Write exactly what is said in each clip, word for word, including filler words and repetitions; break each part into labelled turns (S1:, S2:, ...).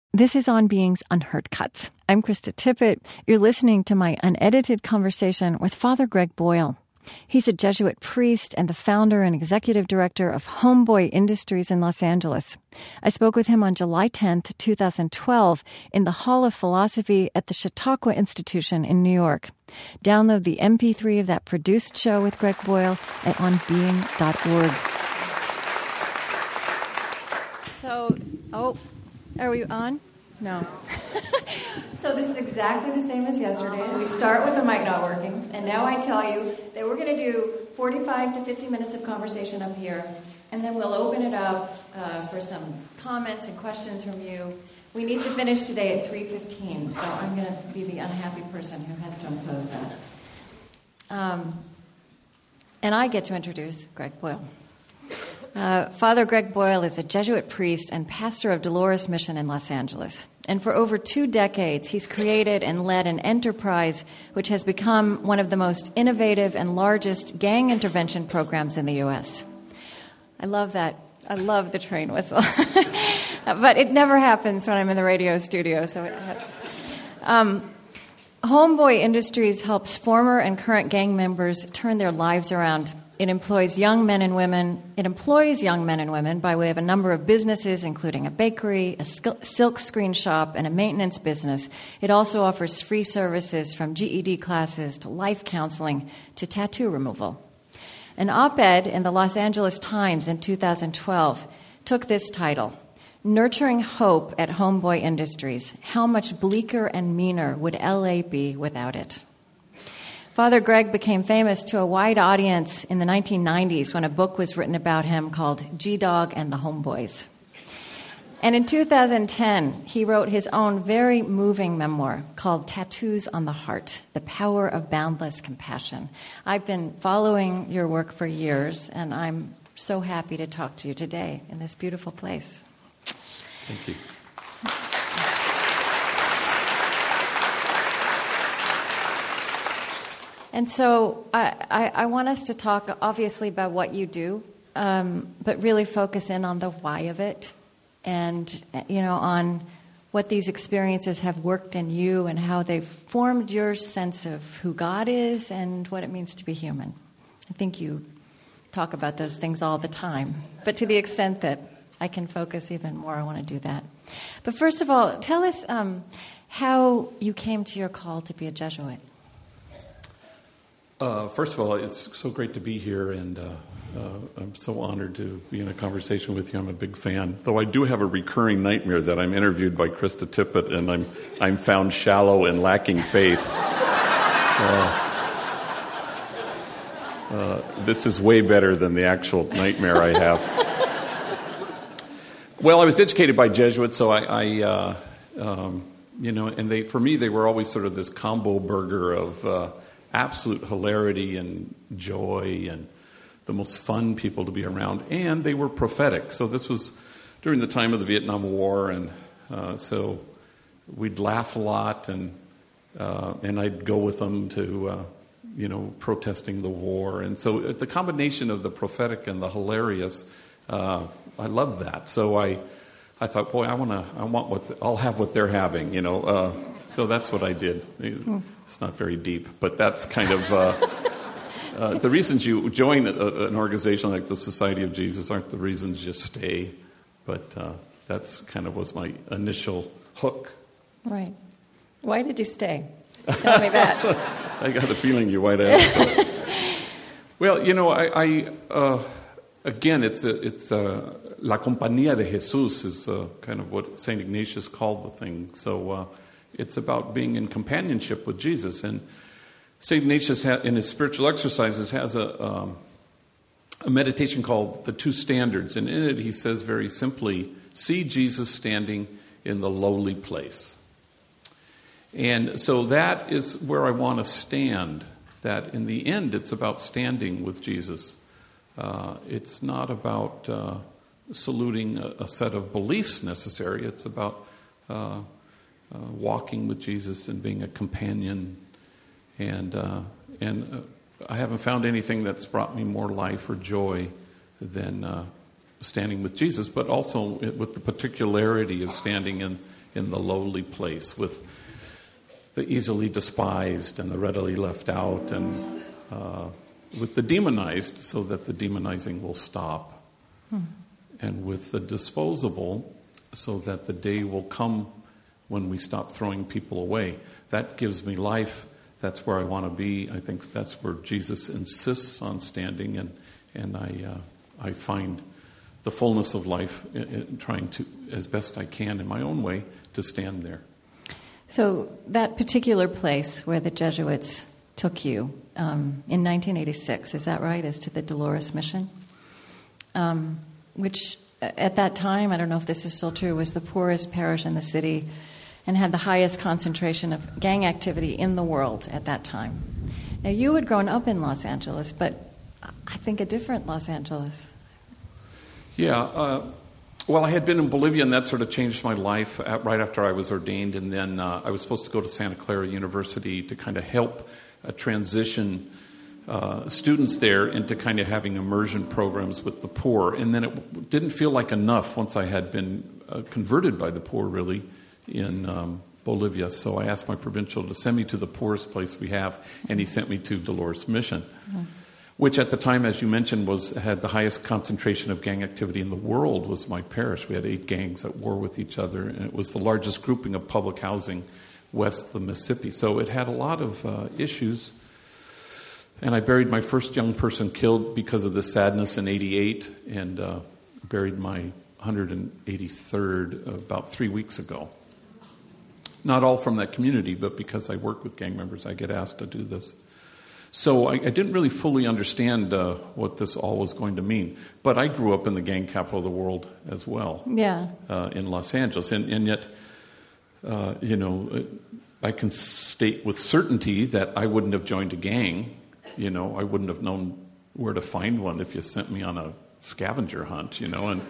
S1: This is On Being's Unheard Cuts. I'm Krista Tippett. You're listening to my unedited conversation with Father Greg Boyle. He's a Jesuit priest and the founder and executive director of Homeboy Industries in Los Angeles. I spoke with him on July tenth, twenty twelve, in the Hall of Philosophy at the Chautauqua Institution in New York. Download the M P three of that produced show with Greg Boyle at on being dot org. So, oh, are we on? No. So this is exactly the same as yesterday. We start with the mic not working, and now I tell you that we're going to do forty-five to fifty minutes of conversation up here, and then we'll open it up uh, for some comments and questions from you. We need to finish today at three fifteen, so I'm going to be the unhappy person who has to impose that. Um, and I get to introduce Greg Boyle. Uh, Father Greg Boyle is a Jesuit priest and pastor of Dolores Mission in Los Angeles. And for over two decades, he's created and led an enterprise which has become one of the most innovative and largest gang intervention programs in the U S. I love that. I love the train whistle. But it never happens when I'm in the radio studio. So, it, um, Homeboy Industries helps former and current gang members turn their lives around. It employs young men and women. It employs young men and women by way of a number of businesses, including a bakery, a silk screen shop, and a maintenance business. It also offers free services from G E D classes to life counseling to tattoo removal. An op-ed in the Los Angeles Times in two thousand twelve took this title, "Nurturing Hope at Homeboy Industries. How much bleaker and meaner would L A be without it?" Father Greg became famous to a wide audience in the nineteen nineties when a book was written about him called G-Dog and the Homeboys. And in two thousand ten, he wrote his own very moving memoir called Tattoos on the Heart, The Power of Boundless Compassion. I've been following your work for years, and I'm so happy to talk to you today in this beautiful place.
S2: Thank you.
S1: And so I, I, I want us to talk, obviously, about what you do, um, but really focus in on the why of it and, you know, on what these experiences have worked in you and how they've formed your sense of who God is and what it means to be human. I think you talk about those things all the time. But to the extent that I can focus even more, I want to do that. But first of all, tell us um, how you came to your call to be a Jesuit.
S2: Uh, first of all, it's so great to be here, and uh, uh, I'm so honored to be in a conversation with you. I'm a big fan, though I do have a recurring nightmare that I'm interviewed by Krista Tippett, and I'm I'm found shallow and lacking faith. Uh, uh, this is way better than the actual nightmare I have. Well, I was educated by Jesuits, so I, I uh, um, you know, and they for me they were always sort of this combo burger of Uh, absolute hilarity and joy and the most fun people to be around. And they were prophetic. So this was during the time of the Vietnam War. And uh, so we'd laugh a lot. And uh, and I'd go with them to, uh, you know, protesting the war. And so the combination of the prophetic and the hilarious, uh, I loved that. So I I thought, boy, I want to, I want what, the, I'll have what they're having, you know. Uh, so that's what I did. It's not very deep, but that's kind of uh, uh, the reasons you join a, an organization like the Society of Jesus aren't the reasons you stay, but uh, that's kind of was my initial hook.
S1: Right. Why did you stay? Tell me that.
S2: I got a feeling you might ask. Well, you know, I, I uh, again, it's a, it's a, La Compañía de Jesús is uh, kind of what Saint Ignatius called the thing. So. Uh, It's about being in companionship with Jesus. And Saint Ignatius, ha- in his spiritual exercises, has a, um, a meditation called The Two Standards. And in it, he says very simply, see Jesus standing in the lowly place. And so that is where I want to stand, that in the end, it's about standing with Jesus. Uh, it's not about uh, saluting a, a set of beliefs necessary. It's about Uh, Uh, walking with Jesus and being a companion, and uh, and uh, I haven't found anything that's brought me more life or joy than uh, standing with Jesus, but also with the particularity of standing in in the lowly place, with the easily despised and the readily left out, and uh, with the demonized, so that the demonizing will stop, hmm. and with the disposable, so that the day will come when we stop throwing people away. That gives me life. That's where I want to be. I think that's where Jesus insists on standing, and and I uh, I find the fullness of life in, in trying to, as best I can in my own way, to stand there.
S1: So that particular place where the Jesuits took you um, in nineteen eighty-six, is that right, as to the Dolores Mission? Um, which at that time, I don't know if this is still true, was the poorest parish in the city and had the highest concentration of gang activity in the world at that time. Now, you had grown up in Los Angeles, but I think a different Los Angeles.
S2: Yeah, uh, well, I had been in Bolivia, and that sort of changed my life at, right after I was ordained, and then uh, I was supposed to go to Santa Clara University to kind of help uh, transition uh, students there into kind of having immersion programs with the poor, and then it didn't feel like enough once I had been uh, converted by the poor, really, in um, Bolivia. So I asked my provincial to send me to the poorest place we have, and he sent me to Dolores Mission, mm-hmm. which at the time, as you mentioned, was had the highest concentration of gang activity in the world. Was my parish. We had eight gangs at war with each other, and it was the largest grouping of public housing west of the Mississippi. So it had a lot of uh, issues. And I buried my first young person killed because of this sadness in eighty-eight, and uh, buried my one hundred eighty-third about three weeks ago. Not all from that community, but because I work with gang members, I get asked to do this. So I, I didn't really fully understand uh, what this all was going to mean. But I grew up in the gang capital of the world as well,
S1: yeah,
S2: uh, in Los Angeles. And, and yet, uh, you know, I can state with certainty that I wouldn't have joined a gang. You know, I wouldn't have known where to find one if you sent me on a scavenger hunt, you know. And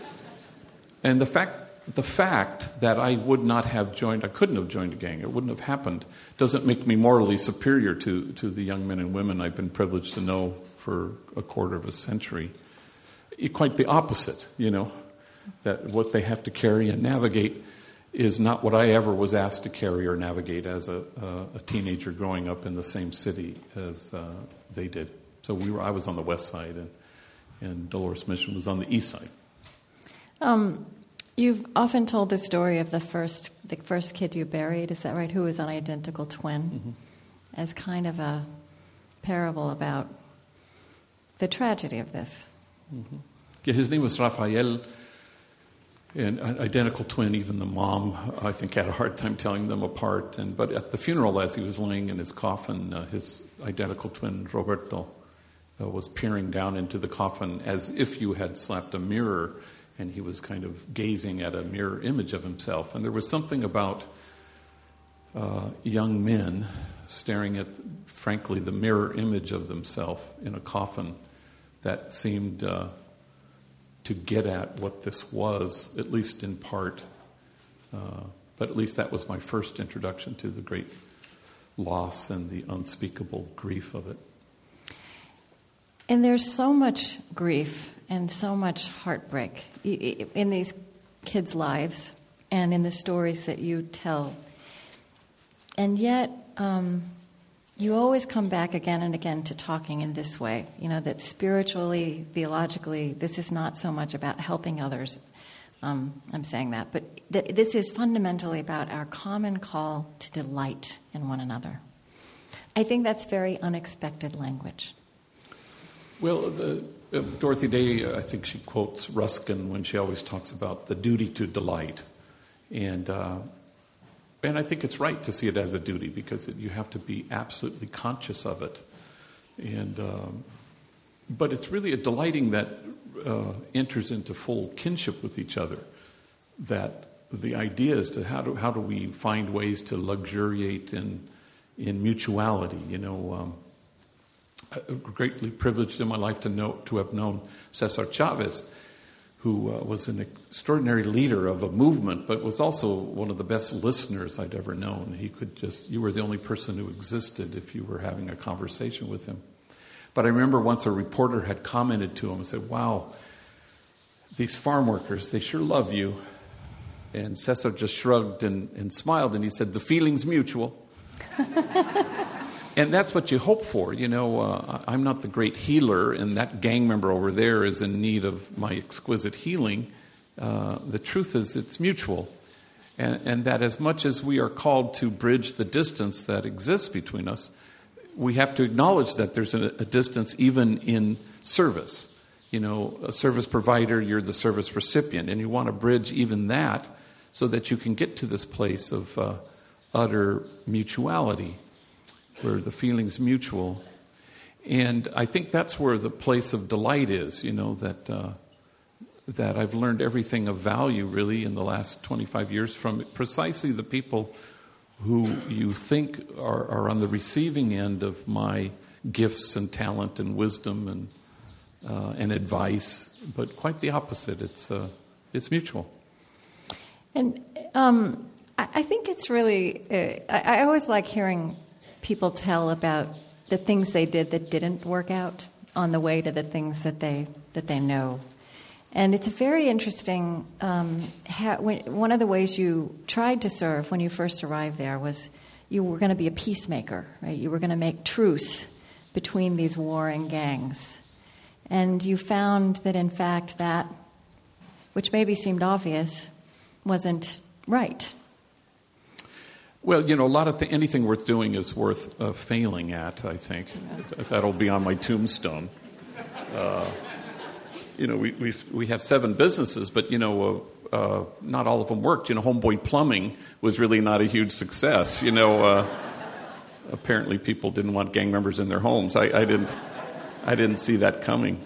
S2: and the fact the fact that I would not have joined, I couldn't have joined a gang, it wouldn't have happened, doesn't make me morally superior to, to the young men and women I've been privileged to know for a quarter of a century. Quite the opposite, you know, that what they have to carry and navigate is not what I ever was asked to carry or navigate as a, uh, a teenager growing up in the same city as uh, they did. So we were, I was on the west side, and, and Dolores Mission was on the east side.
S1: Um. You've often told the story of the first the first kid you buried, is that right, who was an identical twin, mm-hmm. as kind of a parable about the tragedy of this.
S2: Mm-hmm. Yeah, his name was Rafael, and an identical twin. Even the mom, I think, had a hard time telling them apart. And But at the funeral, as he was laying in his coffin, uh, his identical twin, Roberto, uh, was peering down into the coffin as if you had slapped a mirror, and he was kind of gazing at a mirror image of himself. And there was something about uh, young men staring at, frankly, the mirror image of themselves in a coffin that seemed uh, to get at what this was, at least in part. Uh, but at least that was my first introduction to the great loss and the unspeakable grief of it.
S1: And there's so much grief and so much heartbreak in these kids' lives and in the stories that you tell. And yet, um, you always come back again and again to talking in this way, you know, that spiritually, theologically, this is not so much about helping others. Um, I'm saying that. But th- this is fundamentally about our common call to delight in one another. I think that's very unexpected language.
S2: Well, the, uh, Dorothy Day, I think she quotes Ruskin when she always talks about the duty to delight. And uh, and I think it's right to see it as a duty, because it, you have to be absolutely conscious of it. And um, but it's really a delighting that uh, enters into full kinship with each other. That the idea is to how do how do we find ways to luxuriate in in mutuality, you know. Um, greatly privileged in my life to know to have known Cesar Chavez, who uh, was an extraordinary leader of a movement, but was also one of the best listeners I'd ever known. He could just, you were the only person who existed if you were having a conversation with him. But I remember once a reporter had commented to him and said, "Wow, these farm workers, they sure love you." And Cesar just shrugged and, and smiled, and he said, "The feeling's mutual." And that's what you hope for. You know, uh, I'm not the great healer, and that gang member over there is in need of my exquisite healing. Uh, the truth is it's mutual. And, and that as much as we are called to bridge the distance that exists between us, we have to acknowledge that there's a, a distance even in service. You know, a service provider, you're the service recipient, and you want to bridge even that so that you can get to this place of uh, utter mutuality, where the feeling's mutual. And I think that's where the place of delight is, you know, that uh, that I've learned everything of value, really, in the last twenty-five years from precisely the people who you think are, are on the receiving end of my gifts and talent and wisdom and uh, and advice, but quite the opposite. It's uh, it's mutual.
S1: And um, I, I think it's really, uh, I, I always like hearing people tell about the things they did that didn't work out on the way to the things that they that they know. And it's very interesting. Um, how, when, one of the ways you tried to serve when you first arrived there was you were going to be a peacemaker, right? You were going to make truce between these warring gangs. And you found that, in fact, that, which maybe seemed obvious, wasn't right.
S2: Well, you know, a lot of th- anything worth doing is worth uh, failing at, I think. Yeah. That'll be on my tombstone. Uh, you know, we we we have seven businesses, but, you know, uh, uh, not all of them worked. You know, Homeboy Plumbing was really not a huge success. You know, uh, apparently people didn't want gang members in their homes. I, I didn't I didn't see that coming.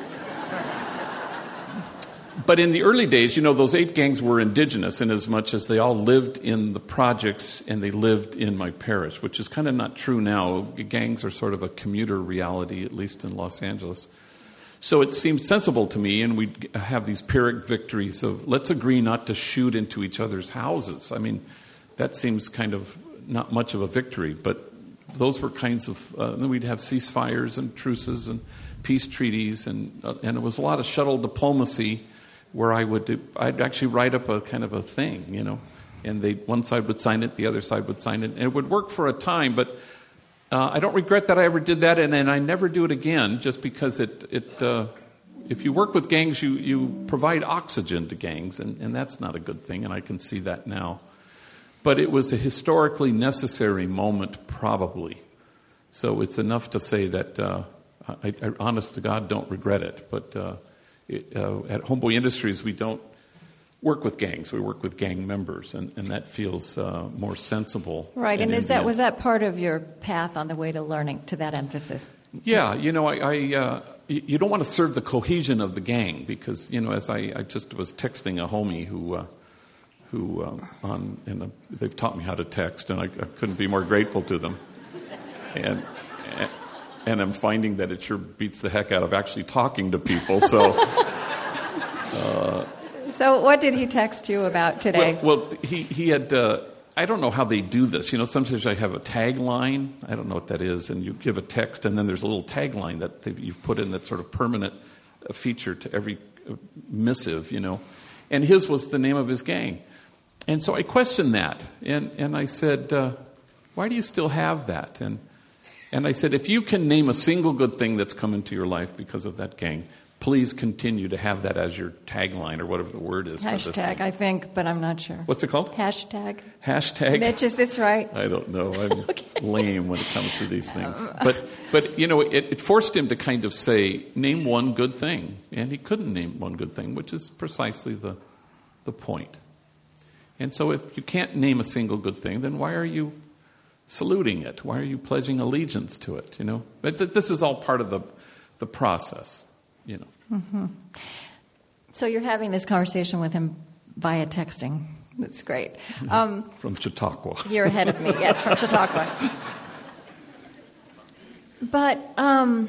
S2: But in the early days, you know, those eight gangs were indigenous in as much as they all lived in the projects and they lived in my parish, which is kind of not true now. Gangs are sort of a commuter reality, at least in Los Angeles. So it seemed sensible to me, and we'd have these Pyrrhic victories of let's agree not to shoot into each other's houses. I mean, that seems kind of not much of a victory, but those were kinds of, uh, then we'd have ceasefires and truces and peace treaties, and uh, and it was a lot of shuttle diplomacy, where I would do, I'd actually write up a kind of a thing, you know, and they one side would sign it, the other side would sign it, and it would work for a time. But uh, I don't regret that I ever did that, and, and I never do it again, just because it it uh, if you work with gangs, you you provide oxygen to gangs, and, and that's not a good thing, and I can see that now. But it was a historically necessary moment, probably. So it's enough to say that uh, I, I, honest to God, don't regret it, but. Uh, It, uh, at Homeboy Industries, we don't work with gangs. We work with gang members, and, and that feels uh, more sensible.
S1: Right, and, and is that
S2: end,
S1: was that part of your path on the way to learning, to that emphasis?
S2: Yeah, you know, I, I uh, you don't want to serve the cohesion of the gang because, you know, as I, I just was texting a homie who, uh, who um, on, and uh, they've taught me how to text, and I, I couldn't be more grateful to them. And. and And I'm finding that it sure beats the heck out of actually talking to people. So, uh,
S1: so what did he text you about today?
S2: Well, well he he had. Uh, I don't know how they do this. You know, sometimes I have a tagline. I don't know what that is, and you give a text, and then there's a little tagline that you've put in that's sort of permanent feature to every missive. You know, and his was the name of his gang, and so I questioned that, and and I said, uh, why do you still have that? And And I said, if you can name a single good thing that's come into your life because of that gang, please continue to have that as your tagline or whatever the word is.
S1: Hashtag,
S2: for this thing.
S1: I think, but I'm not sure.
S2: What's it called?
S1: Hashtag.
S2: Hashtag.
S1: Mitch, is this right?
S2: I don't know. I'm
S1: Okay.
S2: lame when it comes to these things. But, but you know, it, it forced him to kind of say, name one good thing. And he couldn't name one good thing, which is precisely the, the point. And so if you can't name a single good thing, then why are you saluting it? Why are you pledging allegiance to it? You know, but th- this is all part of the the process. You know.
S1: Mm-hmm. So you're having this conversation with him via texting. That's great. Um,
S2: from Chautauqua.
S1: You're ahead of me. Yes, from Chautauqua. But um,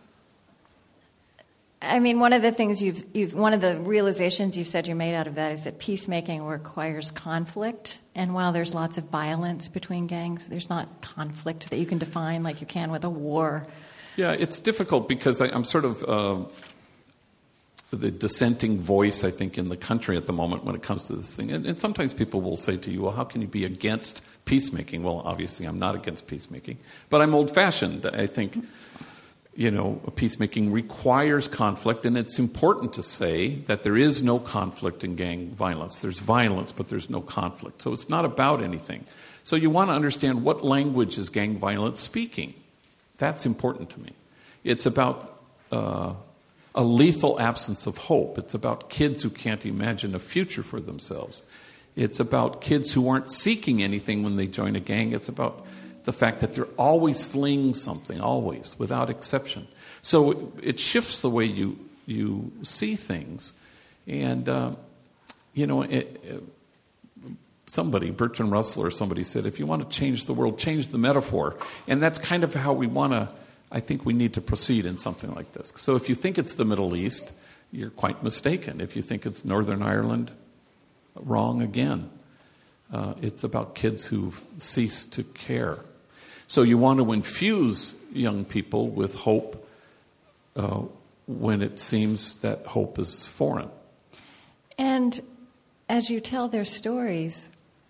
S1: I mean, one of the things you've, you've, one of the realizations you've said you made out of that is that peacemaking requires conflict. And while there's lots of violence between gangs, there's not conflict that you can define like you can with a war.
S2: Yeah, it's difficult because I, I'm sort of, uh, the dissenting voice, I think, in the country at the moment when it comes to this thing. And, and sometimes people will say to you, well, how can you be against peacemaking? Well, obviously, I'm not against peacemaking. But I'm old-fashioned. I think, you know, peacemaking requires conflict, and it's important to say that there is no conflict in gang violence. There's violence, but there's no conflict. So it's not about anything. So you want to understand what language is gang violence speaking. That's important to me. It's about uh, a lethal absence of hope. It's about kids who can't imagine a future for themselves. It's about kids who aren't seeking anything when they join a gang. It's about the fact that they're always fleeing something, always, without exception. So it shifts the way you you see things. And, uh, you know, it, it, somebody, Bertrand Russell or somebody said, if you want to change the world, change the metaphor. And that's kind of how we want to, I think we need to proceed in something like this. So if you think it's the Middle East, you're quite mistaken. If you think it's Northern Ireland, wrong again. Uh, it's about kids who've ceased to care. So you want to infuse young people with hope uh, when it seems that hope is foreign.
S1: And as you tell their stories,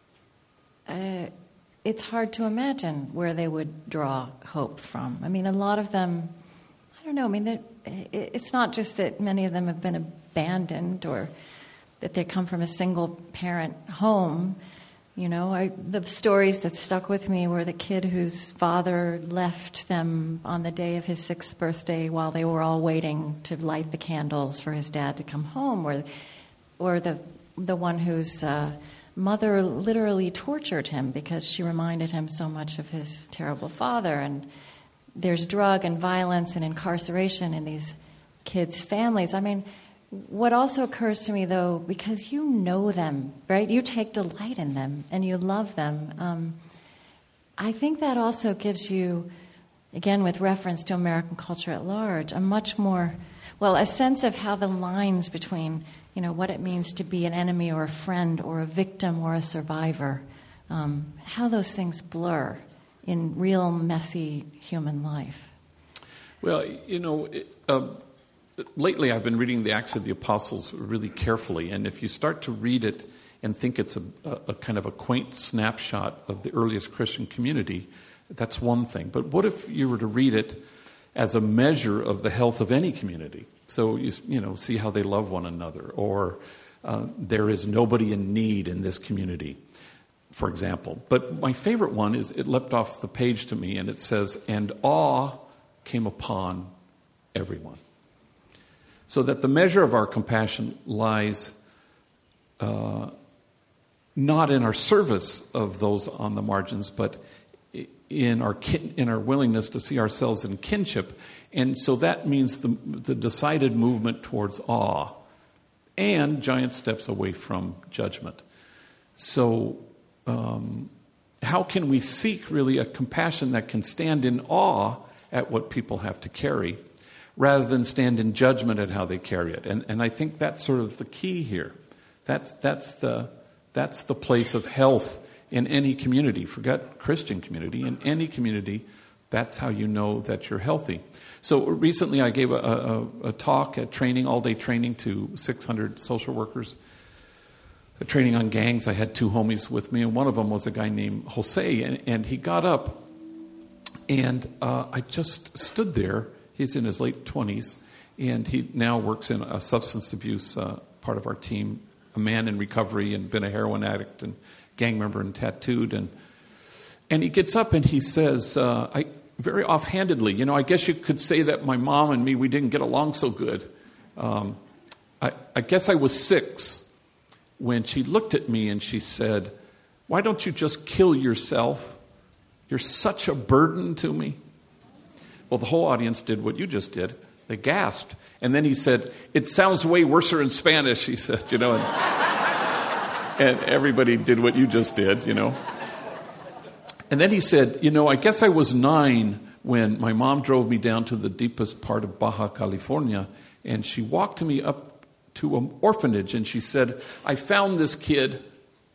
S1: uh, it's hard to imagine where they would draw hope from. I mean, a lot of them, I don't know, I mean, it's not just that many of them have been abandoned or that they come from a single-parent home. You know, I, the stories that stuck with me were the kid whose father left them on the day of his sixth birthday while they were all waiting to light the candles for his dad to come home, or, or the the one whose uh, mother literally tortured him because she reminded him so much of his terrible father. And there's drug and violence and incarceration in these kids' families. I mean, what also occurs to me, though, because you know them, right? You take delight in them and you love them. Um, I think that also gives you, again, with reference to American culture at large, a much more, well, a sense of how the lines between, you know, what it means to be an enemy or a friend or a victim or a survivor, um, how those things blur in real, messy human life.
S2: Well, you know, it, uh, lately I've been reading the Acts of the Apostles really carefully, and if you start to read it and think it's a, a, a kind of a quaint snapshot of the earliest Christian community, that's one thing. But what if you were to read it as a measure of the health of any community? So, you, you know, see how they love one another, or uh, there is nobody in need in this community, for example. But my favorite one is, it leapt off the page to me, and it says, and awe came upon everyone. So that the measure of our compassion lies uh, not in our service of those on the margins, but in our kin- in our willingness to see ourselves in kinship. And so that means the, the decided movement towards awe and giant steps away from judgment. So um, how can we seek really a compassion that can stand in awe at what people have to carry, rather than stand in judgment at how they carry it? And and I think that's sort of the key here. That's that's the that's the place of health in any community. Forget Christian community. In any community, that's how you know that you're healthy. So recently I gave a, a, a talk, a training, all-day training to six hundred social workers, a training on gangs. I had two homies with me, and one of them was a guy named Jose, and, and he got up, and uh, I just stood there. He's in his late twenties, and he now works in a substance abuse uh, part of our team, a man in recovery and been a heroin addict and gang member and tattooed. And and he gets up and he says, uh, I very offhandedly, you know, I guess you could say that my mom and me, we didn't get along so good. Um, I, I guess I was six when she looked at me and she said, why don't you just kill yourself? You're such a burden to me. Well, the whole audience did what you just did. They gasped. And then he said, it sounds way worser in Spanish, he said, you know. And, and everybody did what you just did, you know. And then he said, you know, I guess I was nine when my mom drove me down to the deepest part of Baja California, and she walked me up to an orphanage, and she said, I found this kid.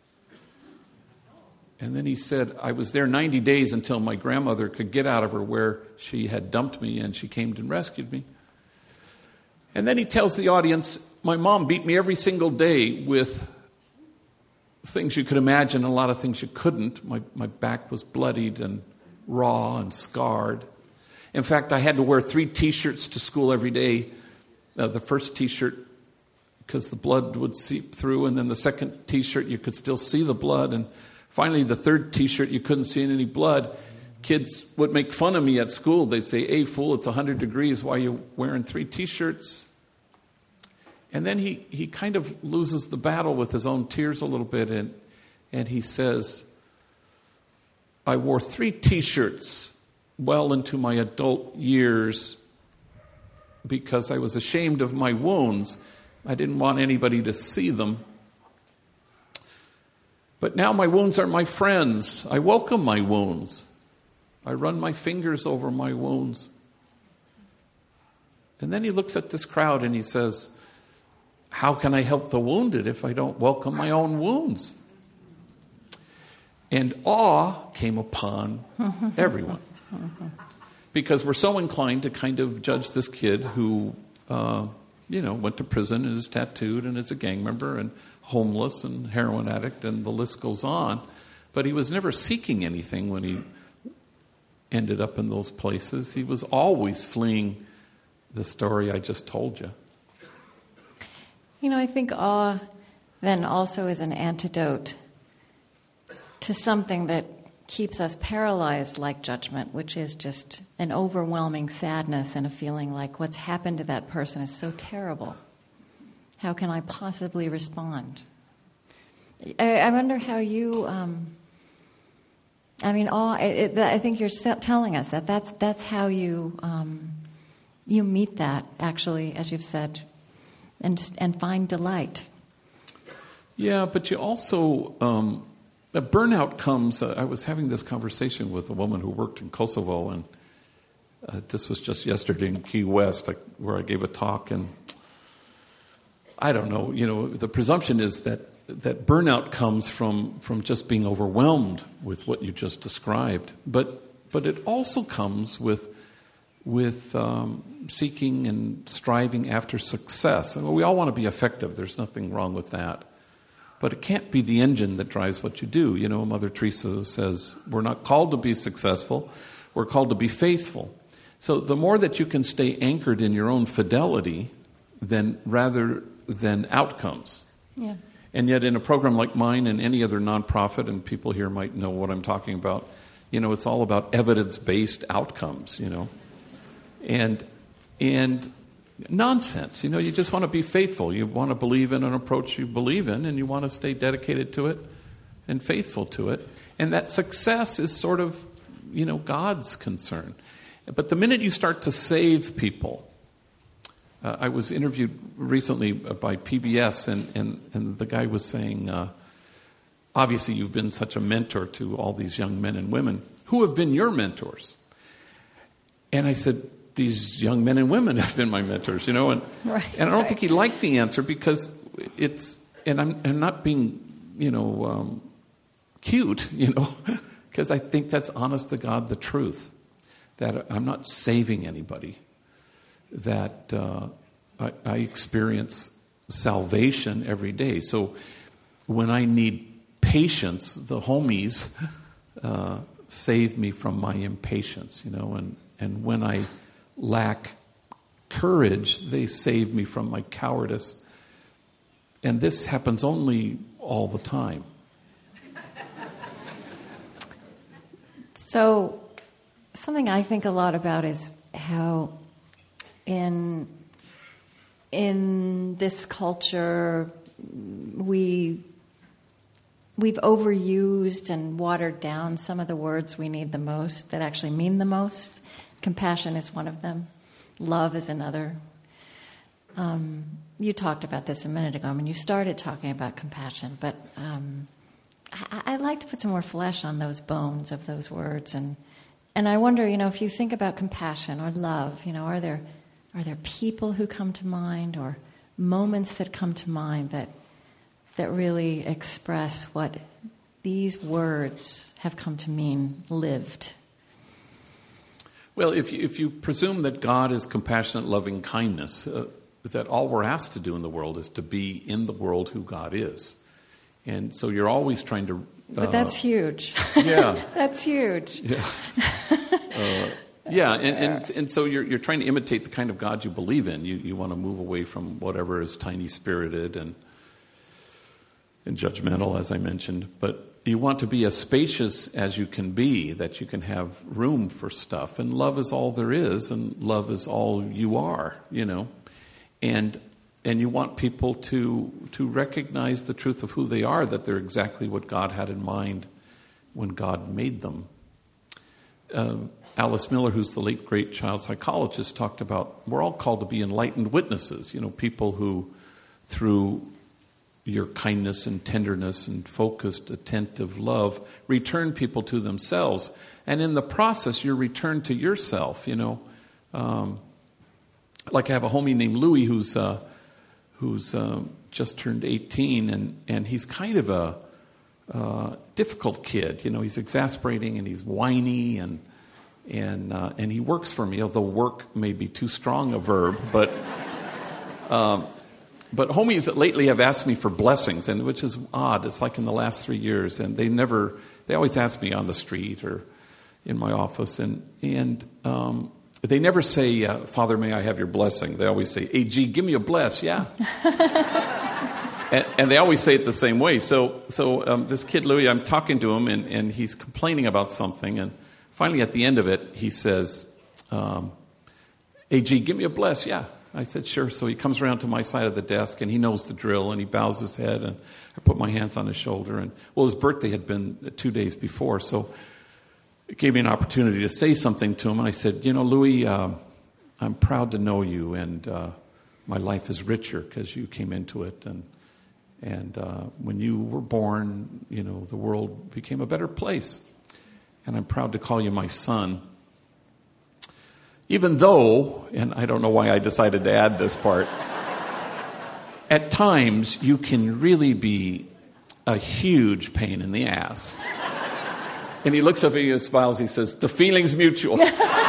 S2: And then he said, I was there ninety days until my grandmother could get out of her where she had dumped me, and she came and rescued me. And then he tells the audience, my mom beat me every single day with things you could imagine and a lot of things you couldn't. My, my back was bloodied and raw and scarred. In fact, I had to wear three T-shirts to school every day. Uh, the first T-shirt, because the blood would seep through, and then the second T-shirt, you could still see the blood, and finally the third T-shirt, you couldn't see any blood. Kids would make fun of me at school. They'd say, hey, fool, it's one hundred degrees. Why are you wearing three T-shirts? And then he, he kind of loses the battle with his own tears a little bit, and, and he says, I wore three T-shirts well into my adult years because I was ashamed of my wounds. I didn't want anybody to see them. But now my wounds are my friends. I welcome my wounds. I run my fingers over my wounds. And then he looks at this crowd and he says, how can I help the wounded if I don't welcome my own wounds? And awe came upon everyone. Because we're so inclined to kind of judge this kid who, uh, you know, went to prison and is tattooed and is a gang member and homeless and heroin addict, and the list goes on. But he was never seeking anything when he ended up in those places. He was always fleeing the story I just told you.
S1: You know, I think awe then also is an antidote to something that keeps us paralyzed like judgment, which is just an overwhelming sadness and a feeling like what's happened to that person is so terrible. How can I possibly respond? I, I wonder how you, um, I mean, awe, it, it, I think you're telling us that that's, that's how you, um, you meet that, actually, as you've said, and, and find delight.
S2: Yeah, but you also... Um The burnout comes, uh, I was having this conversation with a woman who worked in Kosovo, and uh, this was just yesterday in Key West, like, where I gave a talk, and I don't know, you know, the presumption is that, that burnout comes from, from just being overwhelmed with what you just described, but but it also comes with, with um, seeking and striving after success. I mean, we all want to be effective, there's nothing wrong with that. But it can't be the engine that drives what you do. You know, Mother Teresa says, we're not called to be successful, we're called to be faithful. So the more that you can stay anchored in your own fidelity, than rather than outcomes.
S1: Yeah.
S2: And yet in a program like mine and any other nonprofit, and people here might know what I'm talking about, you know, it's all about evidence-based outcomes, you know. And and... nonsense. You know, you just want to be faithful. You want to believe in an approach you believe in, and you want to stay dedicated to it and faithful to it. And that success is sort of, you know, God's concern. But the minute you start to save people, uh, I was interviewed recently by P B S, and, and, and the guy was saying, uh, obviously you've been such a mentor to all these young men and women. Who have been your mentors? And I said, these young men and women have been my mentors, you know, and
S1: right,
S2: and I don't
S1: right.
S2: think he liked the answer because it's, and I'm, I'm not being, you know, um, cute, you know, because I think that's honest to God, the truth, that I'm not saving anybody, that uh, I, I experience salvation every day. So when I need patience, the homies uh, save me from my impatience, you know, and, and when I lack courage, they save me from my cowardice. And this happens only all the time.
S1: So, something I think a lot about is how in in this culture we we've overused and watered down some of the words we need the most that actually mean the most. Compassion is one of them. Love is another. Um, you talked about this a minute ago. I mean, you started talking about compassion, but um, I, I'd like to put some more flesh on those bones of those words. And and I wonder, you know, if you think about compassion or love, you know, are there are there people who come to mind or moments that come to mind that that really express what these words have come to mean lived?
S2: Well, if you, if you presume that God is compassionate, loving kindness, uh, that all we're asked to do in the world is to be in the world who God is. And so you're always trying to... Uh,
S1: but that's huge.
S2: Yeah.
S1: That's huge.
S2: Yeah. uh, yeah, and, and and so you're you're trying to imitate the kind of God you believe in. You you want to move away from whatever is tiny-spirited and and judgmental, as I mentioned. But you want to be as spacious as you can be, that you can have room for stuff. And love is all there is, and love is all you are, you know. And and you want people to to recognize the truth of who they are, that they're exactly what God had in mind when God made them. Uh, Alice Miller, who's the late great child psychologist, talked about we're all called to be enlightened witnesses, you know, people who, through your kindness and tenderness and focused, attentive love, return people to themselves. And in the process, you're returned to yourself, you know. Um, like I have a homie named Louis who's uh, who's um, just turned eighteen, and, and he's kind of a uh, difficult kid. You know, he's exasperating and he's whiny, and and uh, and he works for me, although work may be too strong a verb, but... Um, But homies that lately have asked me for blessings, and which is odd. It's like in the last three years, and they never, they always ask me on the street or in my office, and and um, they never say, uh, Father, may I have your blessing? They always say, hey, G, give me a bless, yeah. and, and they always say it the same way. So so um, this kid, Louis, I'm talking to him, and, and he's complaining about something, and finally at the end of it, he says, um, hey, G, give me a bless, yeah. I said, sure. So he comes around to my side of the desk, and he knows the drill, and he bows his head, and I put my hands on his shoulder. And well, his birthday had been two days before, so it gave me an opportunity to say something to him. And I said, you know, Louis, uh, I'm proud to know you, and uh, my life is richer because you came into it. And and uh, when you were born, you know, the world became a better place. And I'm proud to call you my son. Even though, and I don't know why I decided to add this part, at times you can really be a huge pain in the ass. And he looks up at you and smiles. He says, the feeling's mutual.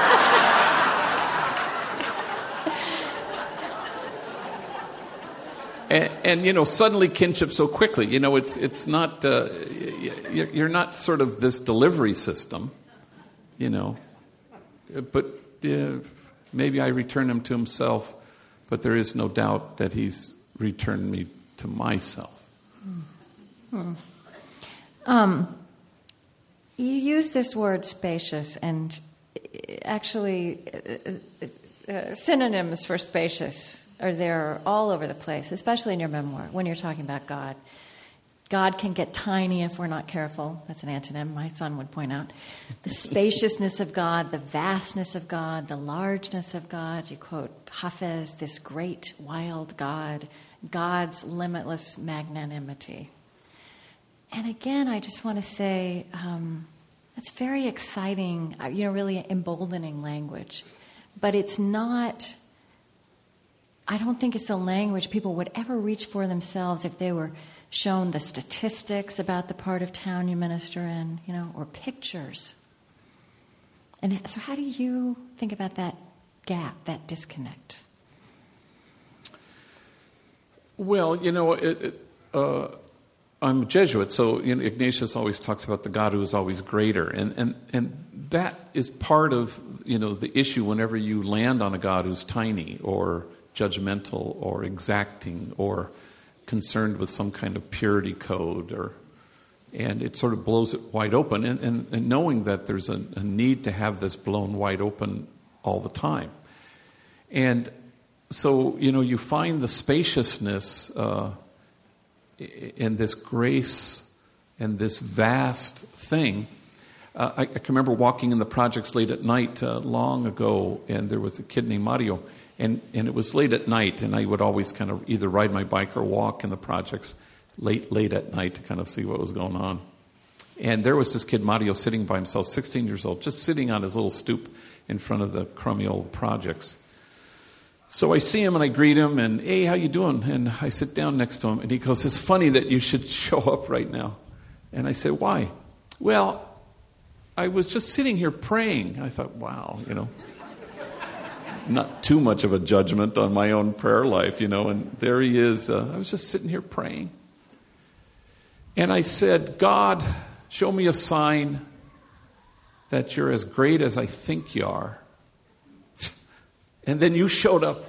S2: and, and, you know, suddenly kinship so quickly. You know, it's it's not, uh, you're not sort of this delivery system, you know, but... Yeah, maybe I return him to himself, but there is no doubt that he's returned me to myself.
S1: Hmm. Um, you use this word spacious, and actually uh, uh, synonyms for spacious are there all over the place, especially in your memoir when you're talking about God. God can get tiny if we're not careful. That's an antonym, my son would point out. The spaciousness of God, the vastness of God, the largeness of God. You quote Hafez, this great, wild God, God's limitless magnanimity. And again, I just want to say, um, that's very exciting, you know, really emboldening language. But it's not, I don't think it's a language people would ever reach for themselves if they were shown the statistics about the part of town you minister in, you know, or pictures. And so how do you think about that gap, that disconnect?
S2: Well, you know, it, it, uh, I'm a Jesuit, so you know, Ignatius always talks about the God who is always greater. And, and, and that is part of, you know, the issue whenever you land on a God who's tiny or judgmental or exacting or concerned with some kind of purity code, or and it sort of blows it wide open, and, and, and knowing that there's a, a need to have this blown wide open all the time. And so, you know, you find the spaciousness uh, and this grace and this vast thing. Uh, I, I can remember walking in the projects late at night uh, long ago, and there was a kid named Mario. And and it was late at night, and I would always kind of either ride my bike or walk in the projects late late at night to kind of see what was going on. And there was this kid, Mario, sitting by himself, sixteen years old, just sitting on his little stoop in front of the crummy old projects. So I see him and I greet him, and, hey, how you doing? And I sit down next to him, and he goes, it's funny that you should show up right now. And I said, why? Well, I was just sitting here praying. And I thought, wow, you know. not too much of a judgment on my own prayer life, you know. And there he is. Uh, I was just sitting here praying. And I said, God, show me a sign that you're as great as I think you are. And then you showed up.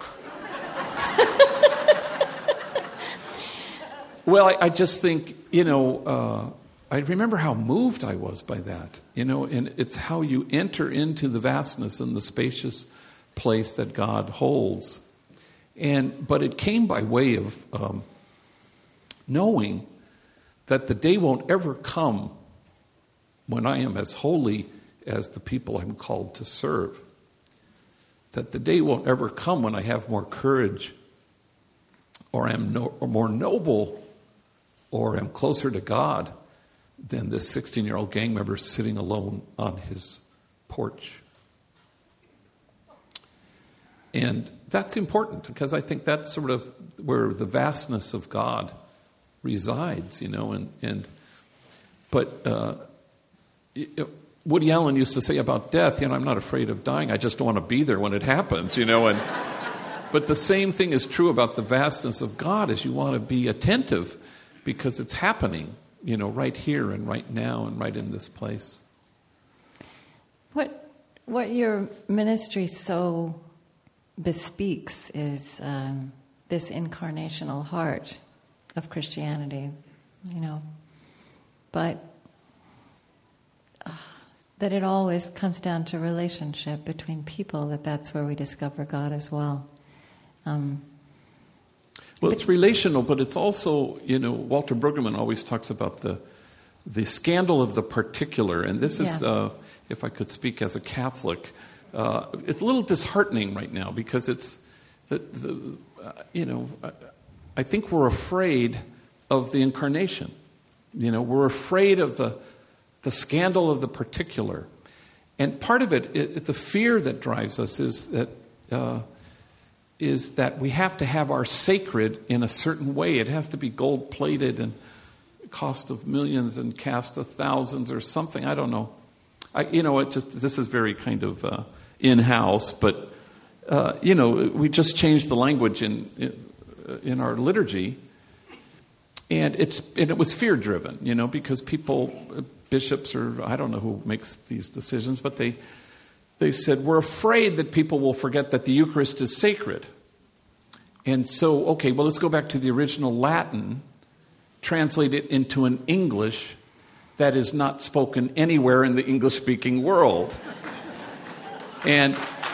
S2: Well, I, I just think, you know, uh, I remember how moved I was by that, you know, and it's how you enter into the vastness and the spacious place that God holds. And but it came by way of um, knowing that the day won't ever come when I am as holy as the people I'm called to serve. That the day won't ever come when I have more courage or am no, or more noble or am closer to God than this sixteen-year-old gang member sitting alone on his porch. And that's important because I think that's sort of where the vastness of God resides, you know. And, and but uh, it, Woody Allen used to say about death, you know, I'm not afraid of dying. I just don't want to be there when it happens, you know. And but the same thing is true about the vastness of God, is you want to be attentive because it's happening, you know, right here and right now and right in this place.
S1: What what your ministry so bespeaks is um, this incarnational heart of Christianity, you know, but uh, that it always comes down to relationship between people, that that's where we discover God as well. Um,
S2: well, it's relational, but it's also, you know, Walter Brueggemann always talks about the the scandal of the particular, and this is, yeah. uh, if I could speak as a Catholic, uh, it's a little disheartening right now because it's, the, the uh, you know, I, I think we're afraid of the incarnation. You know, we're afraid of the the scandal of the particular, and part of it, it the fear that drives us is that. Uh, is that we have to have our sacred in a certain way. It has to be gold-plated and cost of millions and cast of thousands or something. I don't know. I, you know, it just this is very kind of uh, in-house, but, uh, you know, we just changed the language in, in, in our liturgy, and it's and it was fear-driven, you know, because people, bishops or I don't know who makes these decisions, but they... They said, we're afraid that people will forget that the Eucharist is sacred. And so, okay, well, let's go back to the original Latin, translate it into an English that is not spoken anywhere in the English-speaking world. And,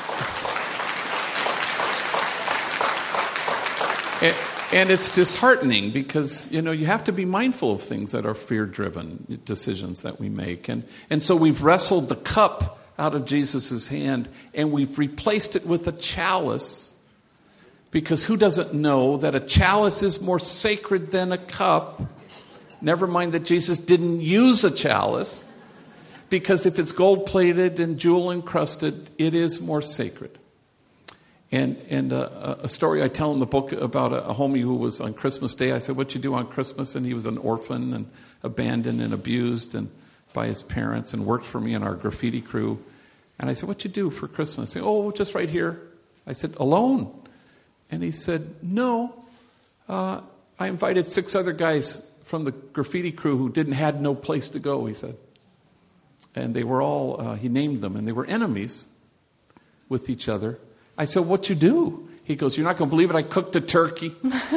S2: and it's disheartening because, you know, you have to be mindful of things that are fear-driven decisions that we make. And, and so we've wrestled the cup out of Jesus' hand, and we've replaced it with a chalice, because who doesn't know that a chalice is more sacred than a cup? Never mind that Jesus didn't use a chalice, because if it's gold-plated and jewel-encrusted, it is more sacred. And and uh, a story I tell in the book about a, a homie who was on Christmas Day. I said, "What'd you do on Christmas?" And he was an orphan and abandoned and abused and by his parents, and worked for me in our graffiti crew. And I said, "What'd you do for Christmas?" He said, "Oh, just right here." I said, "Alone?" And he said, "No, uh, I invited six other guys from the graffiti crew who didn't had no place to go," he said. And they were all, uh, he named them, and they were enemies with each other. I said, "What'd you do?" He goes, "You're not going to believe it, I cooked a turkey."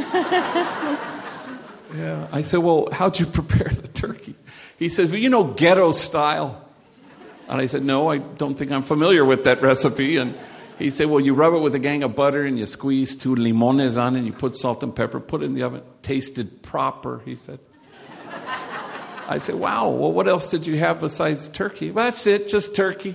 S2: Yeah. I said, "Well, how'd you prepare the turkey?" He says, "Well, you know, ghetto style." And I said, "No, I don't think I'm familiar with that recipe." And he said, "Well, you rub it with a gang of butter and you squeeze two limones on it and you put salt and pepper, put it in the oven." Tasted proper, he said. I said, "Wow, well, what else did you have besides turkey?" "Well, that's it, just turkey."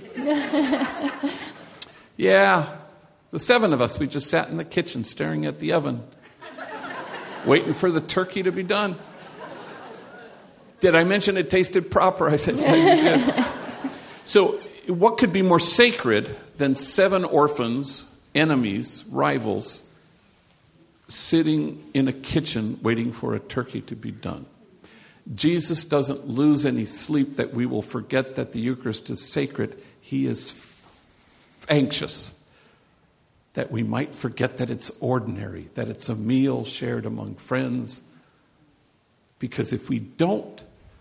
S2: Yeah, the seven of us, we just sat in the kitchen staring at the oven, waiting for the turkey to be done. "Did I mention it tasted proper?" I said, "Yeah, you did." So what could be more sacred than seven orphans, enemies, rivals, sitting in a kitchen waiting for a turkey to be done? Jesus doesn't lose any sleep that we will forget that the Eucharist is sacred. He is f- anxious that we might forget that it's ordinary, that it's a meal shared among friends. Because if we don't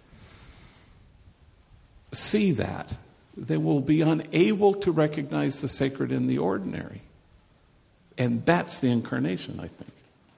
S2: see that, then we'll be unable to recognize the sacred in the ordinary. And that's the incarnation, I think.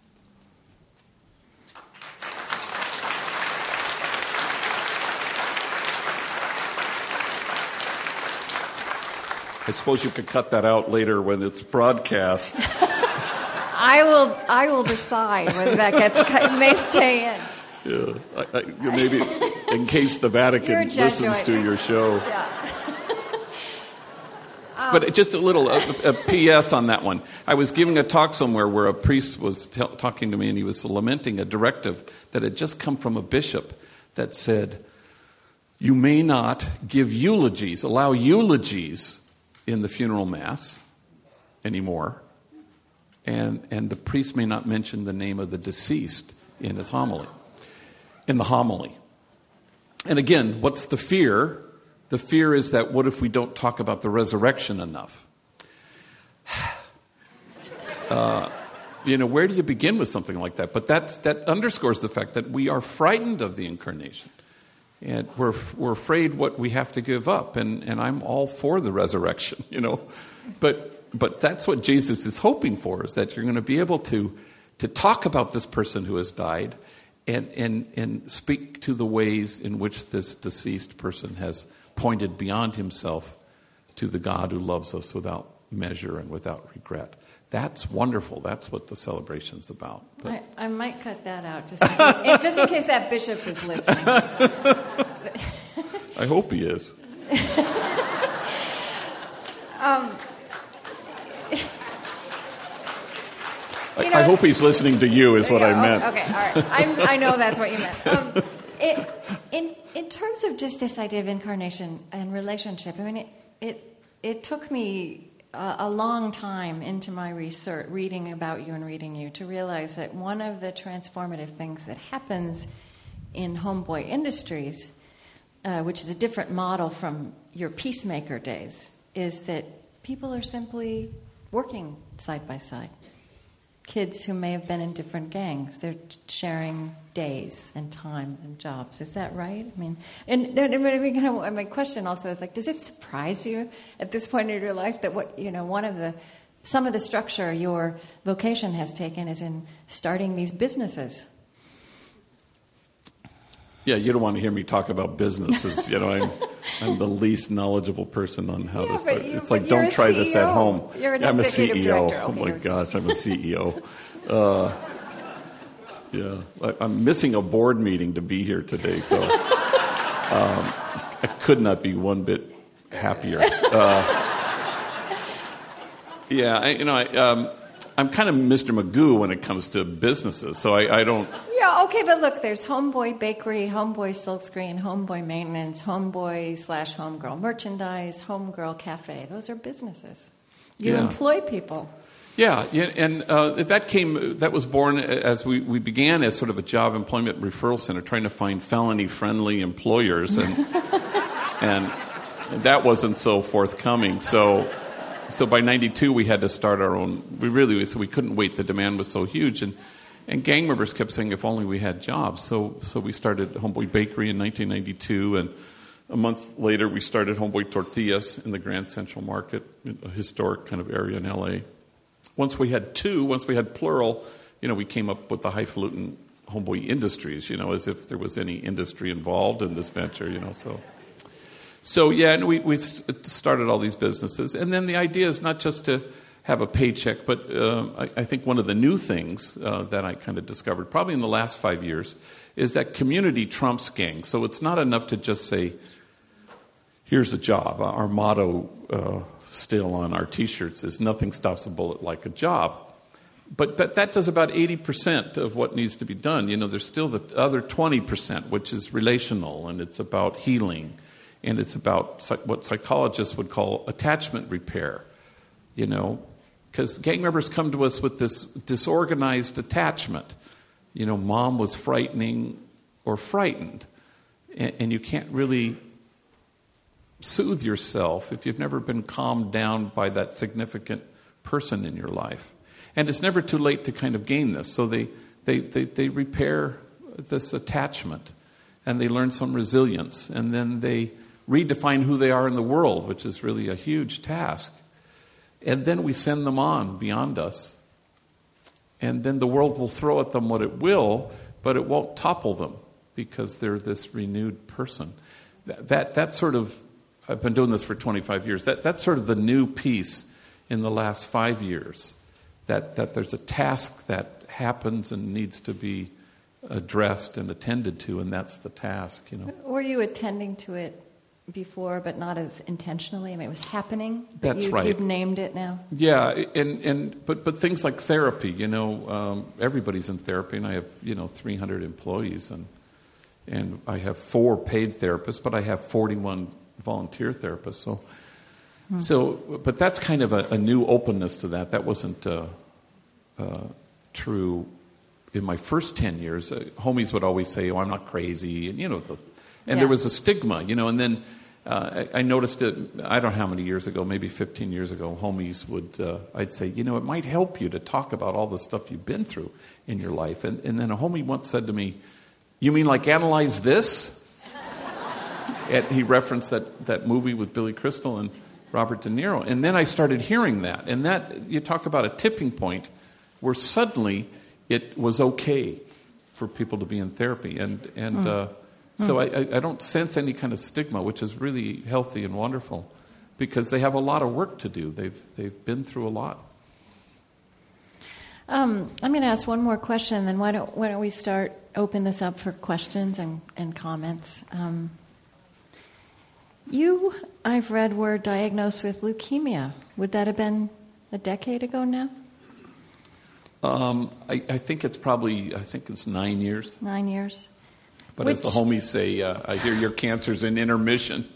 S2: I suppose you could cut that out later when it's broadcast.
S1: I will I will decide whether that gets cut. It may stay in.
S2: Yeah, I, I, maybe in case the Vatican listens to your show.
S1: Yeah. um,
S2: but just a little a, a P S on that one. I was giving a talk somewhere where a priest was t- talking to me, and he was lamenting a directive that had just come from a bishop that said, "You may not give eulogies, allow eulogies in the funeral mass anymore, and and the priest may not mention the name of the deceased in his homily." In the homily. And again, what's the fear? The fear is that what if we don't talk about the resurrection enough? uh, you know, where do you begin with something like that? But that's, that underscores the fact that we are frightened of the incarnation. And we're we're afraid what we have to give up. And, and I'm all for the resurrection, you know. But but that's what Jesus is hoping for, is that you're going to be able to, to talk about this person who has died And, and and speak to the ways in which this deceased person has pointed beyond himself to the God who loves us without measure and without regret. That's wonderful. That's what the celebration's about. But
S1: I, I might cut that out just in case, just in case that bishop is listening.
S2: I hope he is. um.
S1: You know,
S2: I hope he's listening to you is what
S1: yeah,
S2: I meant.
S1: Okay, all right. I'm, I know that's what you meant. Um, it, in in terms of just this idea of incarnation and relationship, I mean, it it, it took me a, a long time into my research, reading about you and reading you, to realize that one of the transformative things that happens in Homeboy Industries, uh, which is a different model from your peacemaker days, is that people are simply working side by side. Kids who may have been in different gangs, they're sharing days and time and jobs. Is that right? I mean, and, and, and kind of, my question also is like, does it surprise you at this point in your life that what you know, one of the, some of the structure your vocation has taken is in starting these businesses?
S2: Yeah, you don't want to hear me talk about businesses. You know, I'm, I'm the least knowledgeable person on how
S1: yeah,
S2: to start.
S1: You,
S2: it's like, don't try
S1: C E O.
S2: this at home.
S1: You're an
S2: I'm a C E O.
S1: director.
S2: Oh
S1: okay,
S2: my
S1: okay.
S2: gosh, I'm a C E O. Uh, yeah, I, I'm missing a board meeting to be here today, so um, I could not be one bit happier. Uh, yeah, I, you know, I, um, I'm kind of Mister Magoo when it comes to businesses, so I, I don't.
S1: Yeah, okay, but look, there's Homeboy Bakery, Homeboy Silkscreen, Homeboy Maintenance, Homeboy slash Homegirl Merchandise, Homegirl Cafe. Those are businesses. You
S2: yeah.
S1: employ people.
S2: Yeah, yeah, and uh, that came, that was born as we, we began as sort of a job employment referral center, trying to find felony-friendly employers, and and that wasn't so forthcoming. So, so by ninety-two, we had to start our own. We really, so we couldn't wait. The demand was so huge, and and gang members kept saying, if only we had jobs. So, so we started Homeboy Bakery in nineteen ninety-two, and a month later, we started Homeboy Tortillas in the Grand Central Market, a historic kind of area in L A. Once we had two, once we had plural, you know, we came up with the highfalutin Homeboy Industries, you know, as if there was any industry involved in this venture, you know. So, so yeah, and we, we've started all these businesses. And then the idea is not just to have a paycheck, but uh, I, I think one of the new things uh, that I kind of discovered, probably in the last five years, is that community trumps gang. So it's not enough to just say, here's a job. Our motto uh, still on our T-shirts is nothing stops a bullet like a job. But, but that does about eighty percent of what needs to be done. You know, there's still the other twenty percent, which is relational, and it's about healing, and it's about psych- what psychologists would call attachment repair, you know, because gang members come to us with this disorganized attachment. You know, mom was frightening or frightened, and, and you can't really soothe yourself if you've never been calmed down by that significant person in your life. And it's never too late to kind of gain this. So they, they, they, they repair this attachment, and they learn some resilience, and then they redefine who they are in the world, which is really a huge task. And then we send them on beyond us. And then the world will throw at them what it will, but it won't topple them because they're this renewed person. That, that that's sort of, I've been doing this for twenty-five years, that, that's sort of the new piece in the last five years, that, that there's a task that happens and needs to be addressed and attended to, and that's the task, you know.
S1: Were you attending to it before, but not as intentionally? I mean, it was happening. But
S2: That's
S1: you,
S2: right.
S1: You've named it now.
S2: Yeah, and and but but things like therapy, you know, um, everybody's in therapy, and I have you know three hundred employees, and and I have four paid therapists, but I have forty-one volunteer therapists. So, hmm. so, but that's kind of a, a new openness to that. That wasn't uh, uh, true in my first ten years. Uh, homies would always say, "Oh, I'm not crazy," and you know the. And yeah. there was a stigma, you know, and then uh, I, I noticed it, I don't know how many years ago, maybe fifteen years ago, homies would, uh, I'd say, you know, it might help you to talk about all the stuff you've been through in your life. And, and then a homie once said to me, "You mean like analyze this?" And he referenced that, that movie with Billy Crystal and Robert De Niro. And then I started hearing that. And that, you talk about a tipping point where suddenly it was okay for people to be in therapy. And, and, mm. uh, So I, I don't sense any kind of stigma, which is really healthy and wonderful, because they have a lot of work to do. They've they've been through a lot.
S1: Um, I'm going to ask one more question, then why don't why don't we start open this up for questions and, and comments? Um, you, I've read, were diagnosed with leukemia. Would that have been a decade ago now?
S2: Um, I, I think it's probably I think it's nine years.
S1: Nine years.
S2: But Which, as the homies say, uh, I hear your cancer's in intermission.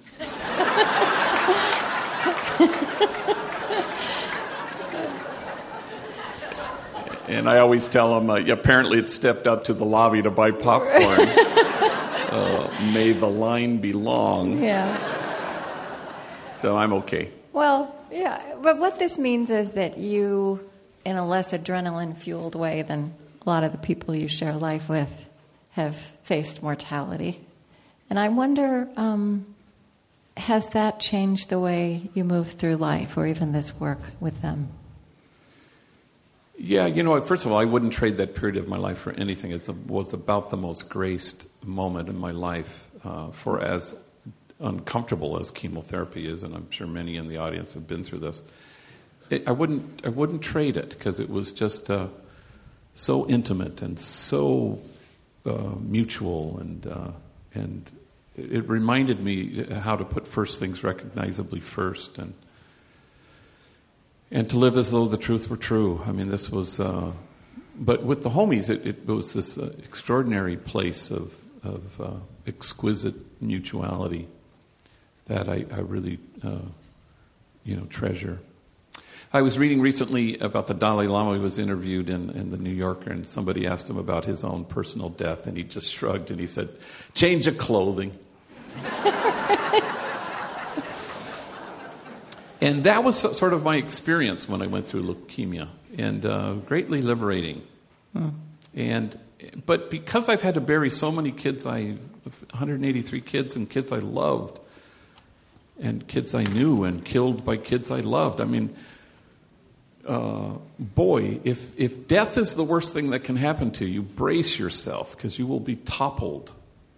S2: And I always tell them, uh, apparently it stepped out to the lobby to buy popcorn. uh, may the line be long.
S1: Yeah.
S2: So I'm okay.
S1: Well, yeah. But what this means is that you, in a less adrenaline-fueled way than a lot of the people you share life with, have faced mortality. And I wonder, um, has that changed the way you move through life or even this work with them?
S2: Yeah, you know, first of all, I wouldn't trade that period of my life for anything. It was about the most graced moment in my life, uh, for as uncomfortable as chemotherapy is, and I'm sure many in the audience have been through this. It, I wouldn't I wouldn't trade it, because it was just uh, so intimate and so Uh, mutual, and uh, and it reminded me how to put first things recognizably first, and and to live as though the truth were true. I mean, this was, uh, but with the homies, it, it was this uh, extraordinary place of of uh, exquisite mutuality that I, I really, uh, you know, treasure. I was reading recently about the Dalai Lama. He was interviewed in, in the New Yorker, and somebody asked him about his own personal death, and he just shrugged and he said, "Change of clothing." And that was sort of my experience when I went through leukemia, and uh, greatly liberating. Hmm. And but because I've had to bury so many kids, I one hundred eighty-three kids, and kids I loved, and kids I knew, and killed by kids I loved. I mean. Uh, boy, if, if death is the worst thing that can happen to you, brace yourself, because you will be toppled.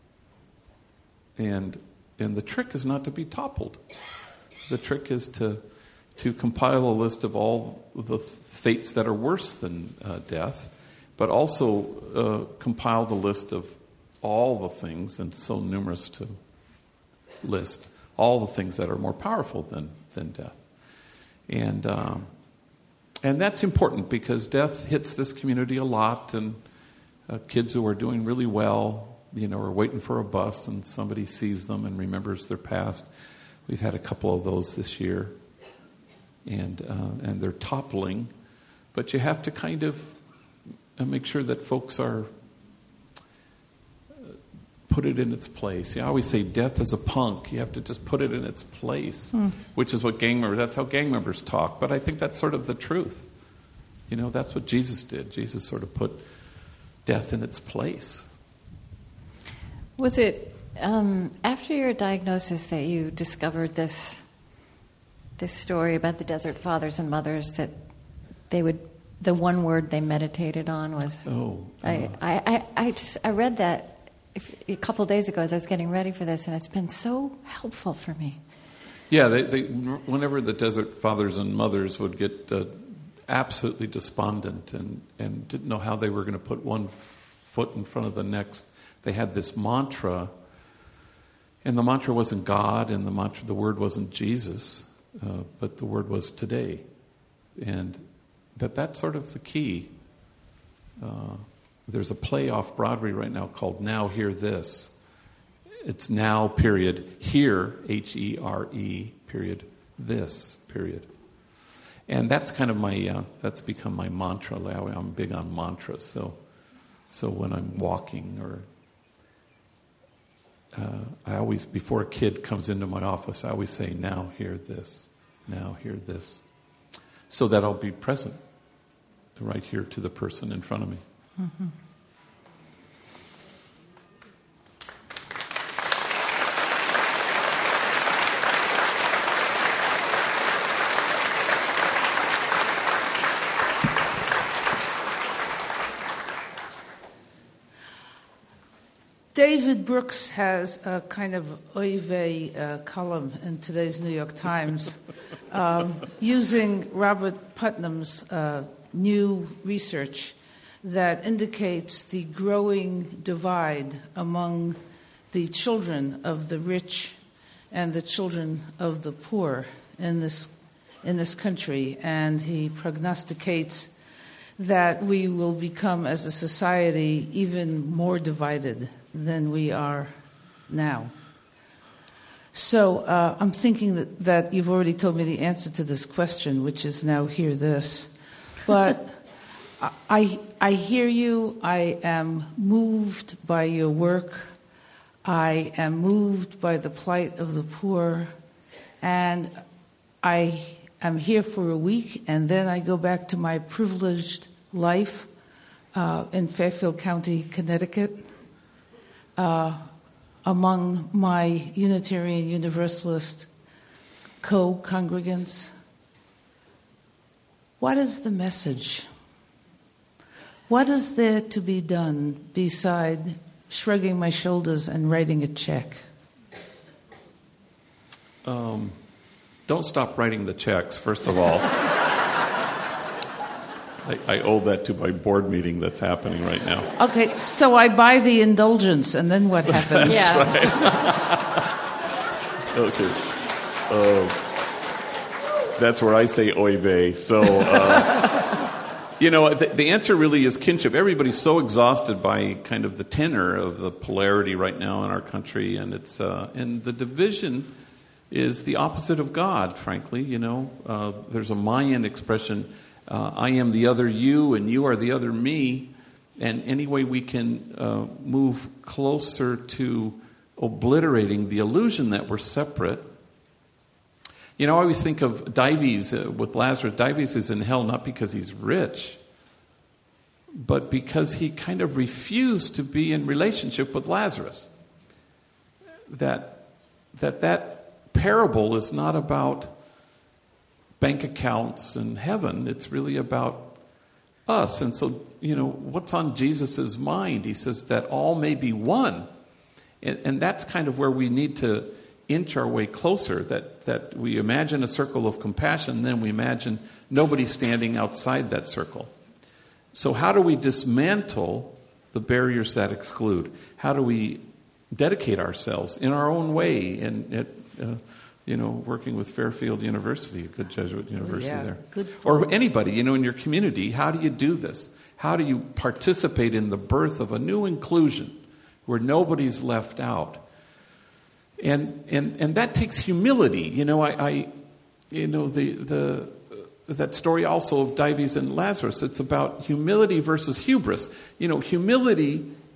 S2: And and the trick is not to be toppled. The trick is to to compile a list of all the fates that are worse than uh, death, but also uh, compile the list of all the things, and so numerous to list, all the things that are more powerful than, than death. And... Um, And that's important, because death hits this community a lot, and uh, kids who are doing really well, you know, are waiting for a bus, and somebody sees them and remembers their past. We've had a couple of those this year, and uh, and they're toppling, but you have to kind of make sure that folks are put it in its place. You always say death is a punk. You have to just put it in its place, mm. which is what gang members, that's how gang members talk. But I think that's sort of the truth. You know, that's what Jesus did. Jesus sort of put death in its place.
S1: Was it um, after your diagnosis that you discovered this this story about the desert fathers and mothers that they would, the one word they meditated on was,
S2: oh, uh,
S1: I, I, I, I just, I read that a couple of days ago as I was getting ready for this, and it's been so helpful for me.
S2: Yeah, they, they, whenever the desert fathers and mothers would get uh, absolutely despondent and, and didn't know how they were going to put one f- foot in front of the next, they had this mantra, and the mantra wasn't God, and the mantra, the word wasn't Jesus, uh, but the word was today. And that that's sort of the key. Uh, there's a play off Broadway right now called Now Hear This. It's now, period, here, H E R E, period, this, period. And that's kind of my, uh, that's become my mantra. I'm big on mantras. So so when I'm walking or, uh, I always, before a kid comes into my office, I always say, now hear this, now hear this. So that I'll be present right here to the person in front of me. Mm-hmm.
S3: David Brooks has a kind of oy vey uh, column in today's New York Times um, using Robert Putnam's uh, new research that indicates the growing divide among the children of the rich and the children of the poor in this in this country. And he prognosticates that we will become, as a society, even more divided than we are now. So uh, I'm thinking that, that you've already told me the answer to this question, which is now hear this. But I, I hear you. I am moved by your work. I am moved by the plight of the poor. And I am here for a week, and then I go back to my privileged life uh, in Fairfield County, Connecticut. Uh, among my Unitarian Universalist co-congregants. What is the message? What is there to be done beside shrugging my shoulders and writing a check?
S2: Um, don't stop writing the checks, first of all. I, I owe that to my board meeting that's happening right now.
S3: Okay, so I buy the indulgence, and then what happens?
S2: That's
S1: yeah.
S2: right. Okay. Uh, that's where I say oy vey. So, uh, you know, the, the answer really is kinship. Everybody's so exhausted by kind of the tenor of the polarity right now in our country, and it's uh, and the division is the opposite of God, frankly. You know, uh, there's a Mayan expression, Uh, I am the other you, and you are the other me. And any way we can uh, move closer to obliterating the illusion that we're separate. You know, I always think of Dives uh, with Lazarus. Dives is in hell not because he's rich, but because he kind of refused to be in relationship with Lazarus. That that that parable is not about bank accounts and heaven. It's really about us. And so, you know, what's on Jesus's mind? He says that all may be one. And, and that's kind of where we need to inch our way closer, that, that we imagine a circle of compassion, then we imagine nobody standing outside that circle. So how do we dismantle the barriers that exclude? How do we dedicate ourselves in our own way and at, uh, you know, working with Fairfield University, a good Jesuit university
S3: yeah,
S2: there.
S3: Good
S2: or anybody, you know, in your community, how do you do this? How do you participate in the birth of a new inclusion where nobody's left out? And and and that takes humility. You know, I, I you know, the the that story also of Dives and Lazarus, it's about humility versus hubris. You know, humility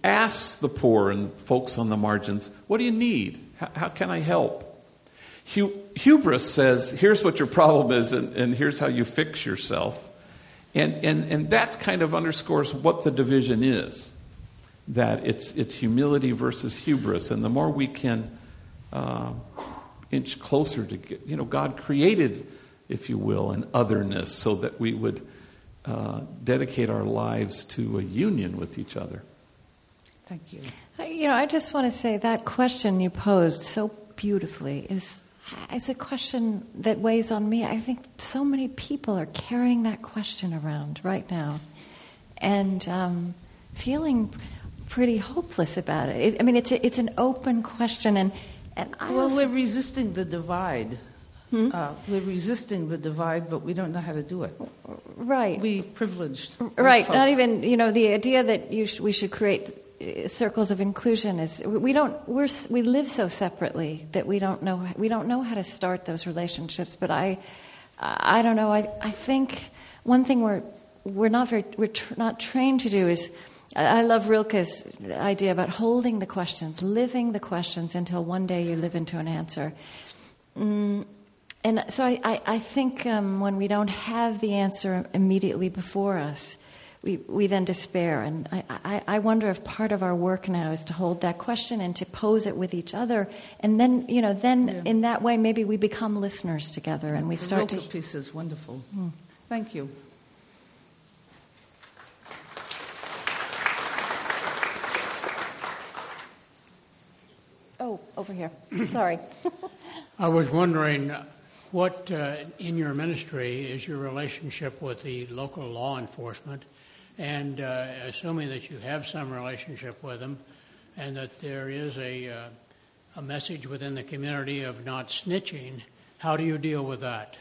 S2: asks the poor and folks on the margins, what do you need? How, how can I help? Hu- hubris says, here's what your problem is, and, and here's how you fix yourself. And, and, and that kind of underscores what the division is, that it's, it's humility versus hubris. And the more we can uh, inch closer to, get, you know, God created, if you will, an otherness so that we would uh, dedicate our lives to a union with each other.
S3: Thank you.
S1: You know, I just want to say that question you posed so beautifully is is a question that weighs on me. I think so many people are carrying that question around right now and um, feeling pretty hopeless about it. it I mean, it's a, it's an open question, and and I
S3: well,
S1: also,
S3: we're resisting the divide. Hmm? Uh, we're resisting the divide, but we don't know how to do it.
S1: Right.
S3: We privileged.
S1: Right.
S3: folk.
S1: Not even, you know, the idea that you sh- we should create uh, circles of inclusion is we don't we're we live so separately that we don't know we don't know how to start those relationships. But I I don't know. I I think one thing we're we're not very we're tr- not trained to do is. I love Rilke's idea about holding the questions, living the questions until one day you live into an answer. Mm, and so I, I, I think um, when we don't have the answer immediately before us, we, we then despair. And I, I, I wonder if part of our work now is to hold that question and to pose it with each other. And then, you know, then yeah. in that way maybe we become listeners together and we
S3: the
S1: start
S3: Rilke
S1: to...
S3: piece is wonderful.
S1: Mm.
S3: Thank you.
S1: Oh, over here. Sorry.
S4: I was wondering what, uh, in your ministry, is your relationship with the local law enforcement, and uh, assuming that you have some relationship with them, and that there is a, uh, a message within the community of not snitching, how do you deal with that?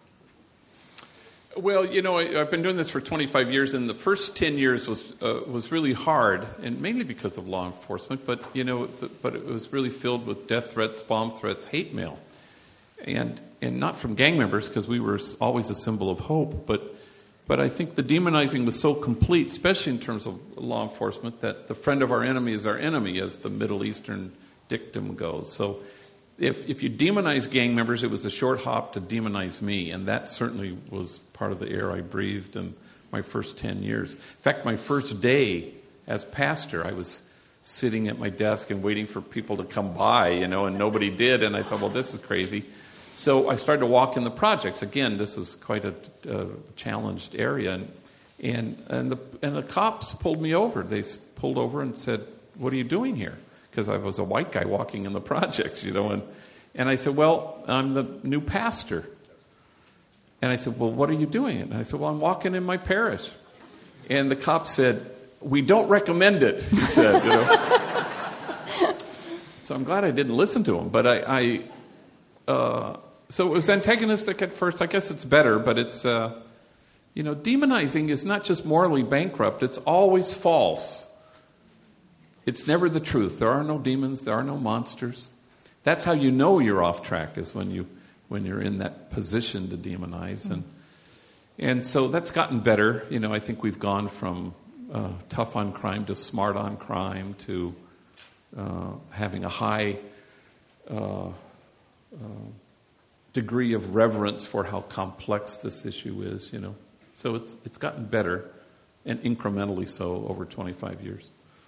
S2: Well, you know, I, I've been doing this for twenty-five years, and the first ten years was uh, was really hard, and mainly because of law enforcement. But you know, the, but it was really filled with death threats, bomb threats, hate mail, and and not from gang members because we were always a symbol of hope. But but I think the demonizing was so complete, especially in terms of law enforcement, that the friend of our enemy is our enemy, as the Middle Eastern dictum goes. So. If if you demonize gang members, it was a short hop to demonize me, and that certainly was part of the air I breathed in my first ten years. In fact, my first day as pastor, I was sitting at my desk and waiting for people to come by, you know, and nobody did, and I thought, well, this is crazy. So I started to walk in the projects. Again, this was quite a, a challenged area, and and and the and the cops pulled me over. They pulled over and said, "What are you doing here?" Because I was a white guy walking in the projects, you know, and, and I said, well, I'm the new pastor. And I said, well, what are you doing? And I said, well, I'm walking in my parish. And the cop said, we don't recommend it, he said, you know. So I'm glad I didn't listen to him. But I, I uh, so it was antagonistic at first. I guess it's better, but it's, uh, you know, demonizing is not just morally bankrupt. It's always false. It's never the truth. There are no demons. There are no monsters. That's how you know you're off track, is when, you, when you're in that position to demonize. And, and so that's gotten better. You know, I think we've gone from uh, tough on crime to smart on crime to uh, having a high uh, uh, degree of reverence for how complex this issue is, you know. So it's it's gotten better, and incrementally so, over twenty-five years.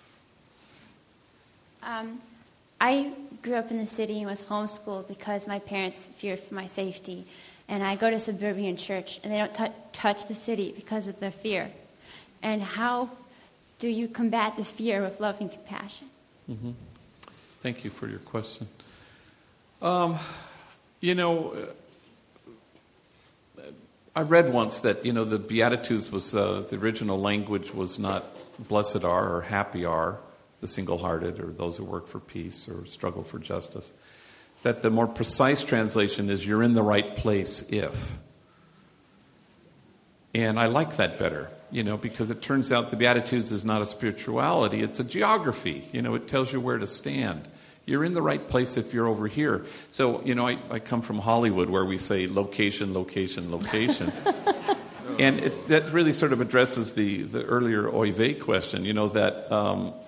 S5: Um, I grew up in the city and was homeschooled because my parents feared for my safety. And I go to suburban church, and they don't t- touch the city because of their fear. And how do you combat the fear with love and compassion?
S2: Mm-hmm. Thank you for your question. Um, you know, uh, I read once that, you know, the Beatitudes was, uh, the original language was not blessed are or happy are, the single-hearted, or those who work for peace or struggle for justice. That the more precise translation is, you're in the right place if. And I like that better, you know, because it turns out the Beatitudes is not a spirituality, it's a geography. You know, it tells you where to stand. You're in the right place if you're over here. So, you know, I, I come from Hollywood, where we say location, location, location. And it, that really sort of addresses the, the earlier oy vey question, you know, that... Um,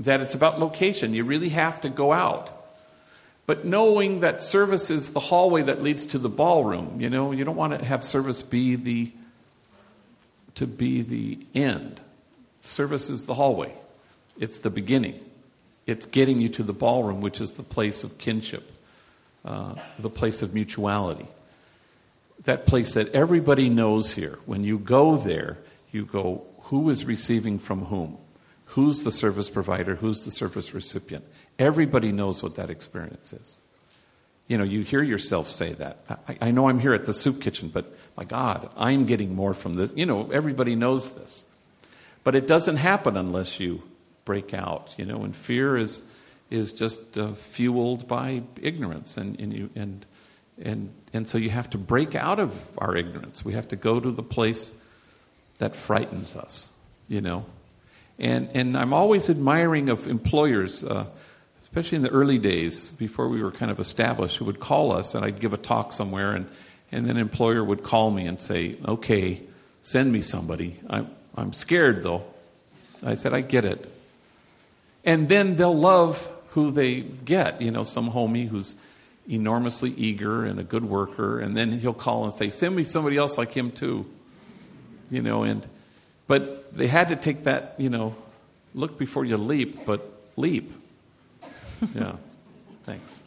S2: that it's about location. You really have to go out. But knowing that service is the hallway that leads to the ballroom, you know, you don't want to have service be the, to be the end. Service is the hallway. It's the beginning. It's getting you to the ballroom, which is the place of kinship, uh, the place of mutuality. That place that everybody knows here. When you go there, you go, who is receiving from whom? Who's the service provider? Who's the service recipient? Everybody knows what that experience is. You know, you hear yourself say that. I, I know I'm here at the soup kitchen, but my God, I'm getting more from this. You know, everybody knows this. But it doesn't happen unless you break out, you know, and fear is is just uh, fueled by ignorance. And, and, you, and, and, and so you have to break out of our ignorance. We have to go to the place that frightens us, you know. And and I'm always admiring of employers, uh, especially in the early days before we were kind of established, who would call us, and I'd give a talk somewhere, and, and then an employer would call me and say, okay, send me somebody. I'm, I'm scared, though. I said, I get it. And then they'll love who they get, you know, some homie who's enormously eager and a good worker, and then he'll call and say, send me somebody else like him too. You know, and but they had to take that, you know, look before you leap, but leap. Yeah. Thanks.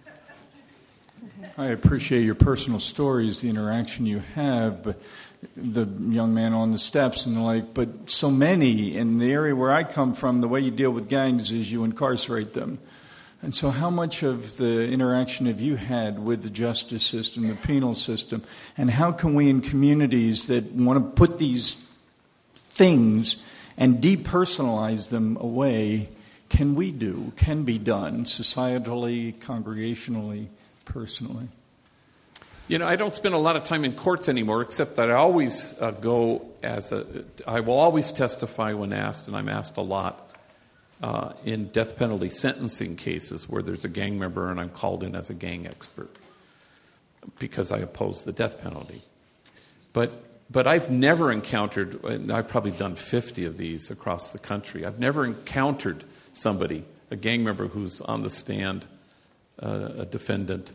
S6: I appreciate your personal stories, the interaction you have, but the young man on the steps and the like, but so many in the area where I come from, the way you deal with gangs is you incarcerate them. And so how much of the interaction have you had with the justice system, the penal system, and how can we in communities that want to put these things and depersonalize them away, can we do, can be done societally, congregationally, personally?
S2: You know, I don't spend a lot of time in courts anymore, except that I always uh, go as a, I will always testify when asked, and I'm asked a lot, uh, in death penalty sentencing cases where there's a gang member and I'm called in as a gang expert because I oppose the death penalty. But but I've never encountered, and I've probably done fifty of these across the country, I've never encountered somebody, a gang member who's on the stand, uh, a defendant,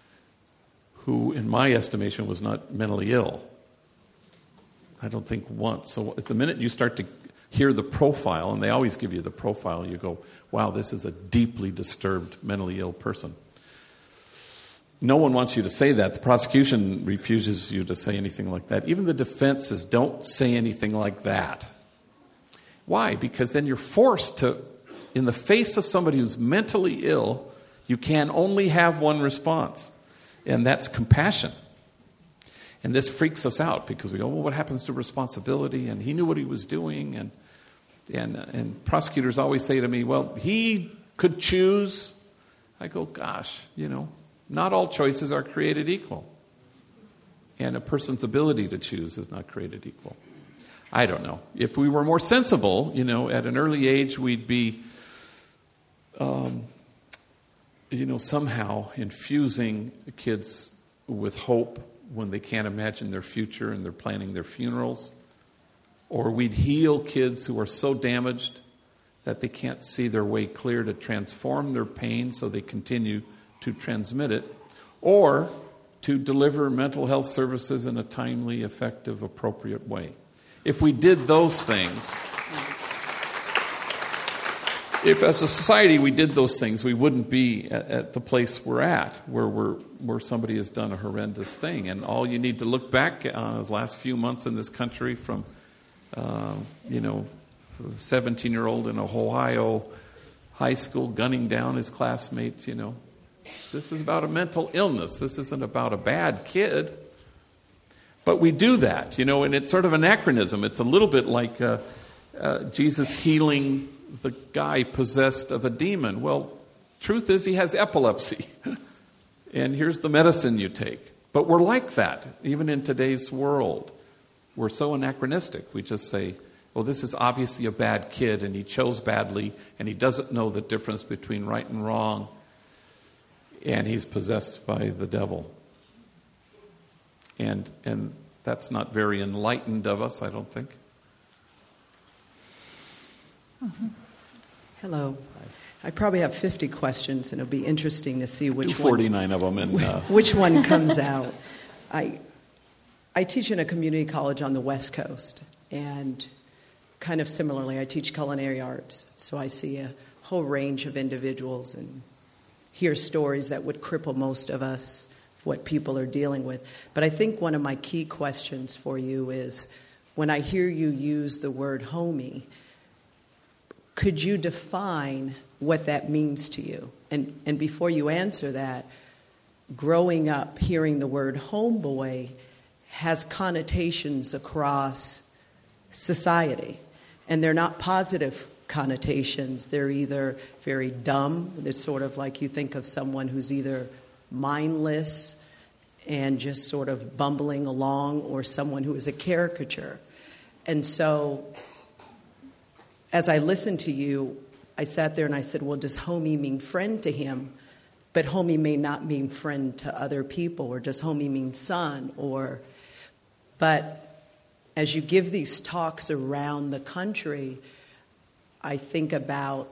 S2: who, in my estimation, was not mentally ill. I don't think once. So at the minute you start to hear the profile, and they always give you the profile, you go, wow, this is a deeply disturbed, mentally ill person. No one wants you to say that. The prosecution refuses you to say anything like that. Even the defenses don't say anything like that. Why? Because then you're forced to, in the face of somebody who's mentally ill, you can only have one response. And that's compassion. And this freaks us out because we go, well, what happens to responsibility? And he knew what he was doing. And and and prosecutors always say to me, well, he could choose. I go, gosh, you know, not all choices are created equal. And a person's ability to choose is not created equal. I don't know. If we were more sensible, you know, at an early age, we'd be... Um, you know, somehow infusing kids with hope when they can't imagine their future and they're planning their funerals. Or we'd heal kids who are so damaged that they can't see their way clear to transform their pain so they continue to transmit it. Or to deliver mental health services in a timely, effective, appropriate way. If we did those things... If as a society we did those things, we wouldn't be at, at the place we're at, where we're where somebody has done a horrendous thing. And all you need to look back on is last few months in this country from, uh, you know, a seventeen-year-old in Ohio high school gunning down his classmates, you know. This is about a mental illness. This isn't about a bad kid. But we do that, you know, and it's sort of anachronism. It's a little bit like uh, uh, Jesus healing the guy possessed of a demon. Well, truth is he has epilepsy. And here's the medicine you take. But we're like that, even in today's world. We're so anachronistic. We just say, well, this is obviously a bad kid, and he chose badly, and he doesn't know the difference between right and wrong, and he's possessed by the devil. And and that's not very enlightened of us, I don't think.
S3: Mm-hmm.
S7: Hello. I probably have fifty questions, and it'll be interesting to see which
S2: Do forty-nine
S7: one,
S2: of them, and uh...
S7: which one comes out. I I teach in a community college on the West Coast, and kind of similarly, I teach culinary arts. So I see a whole range of individuals and hear stories that would cripple most of us, what people are dealing with. But I think one of my key questions for you is, when I hear you use the word homie, could you define what that means to you? And and before you answer that, growing up hearing the word homeboy has connotations across society. And they're not positive connotations. They're either very dumb. They're sort of like you think of someone who's either mindless and just sort of bumbling along, or someone who is a caricature. And so as I listened to you, I sat there and I said, well, does homie mean friend to him? But homie may not mean friend to other people, or does homie mean son? Or, but as you give these talks around the country, I think about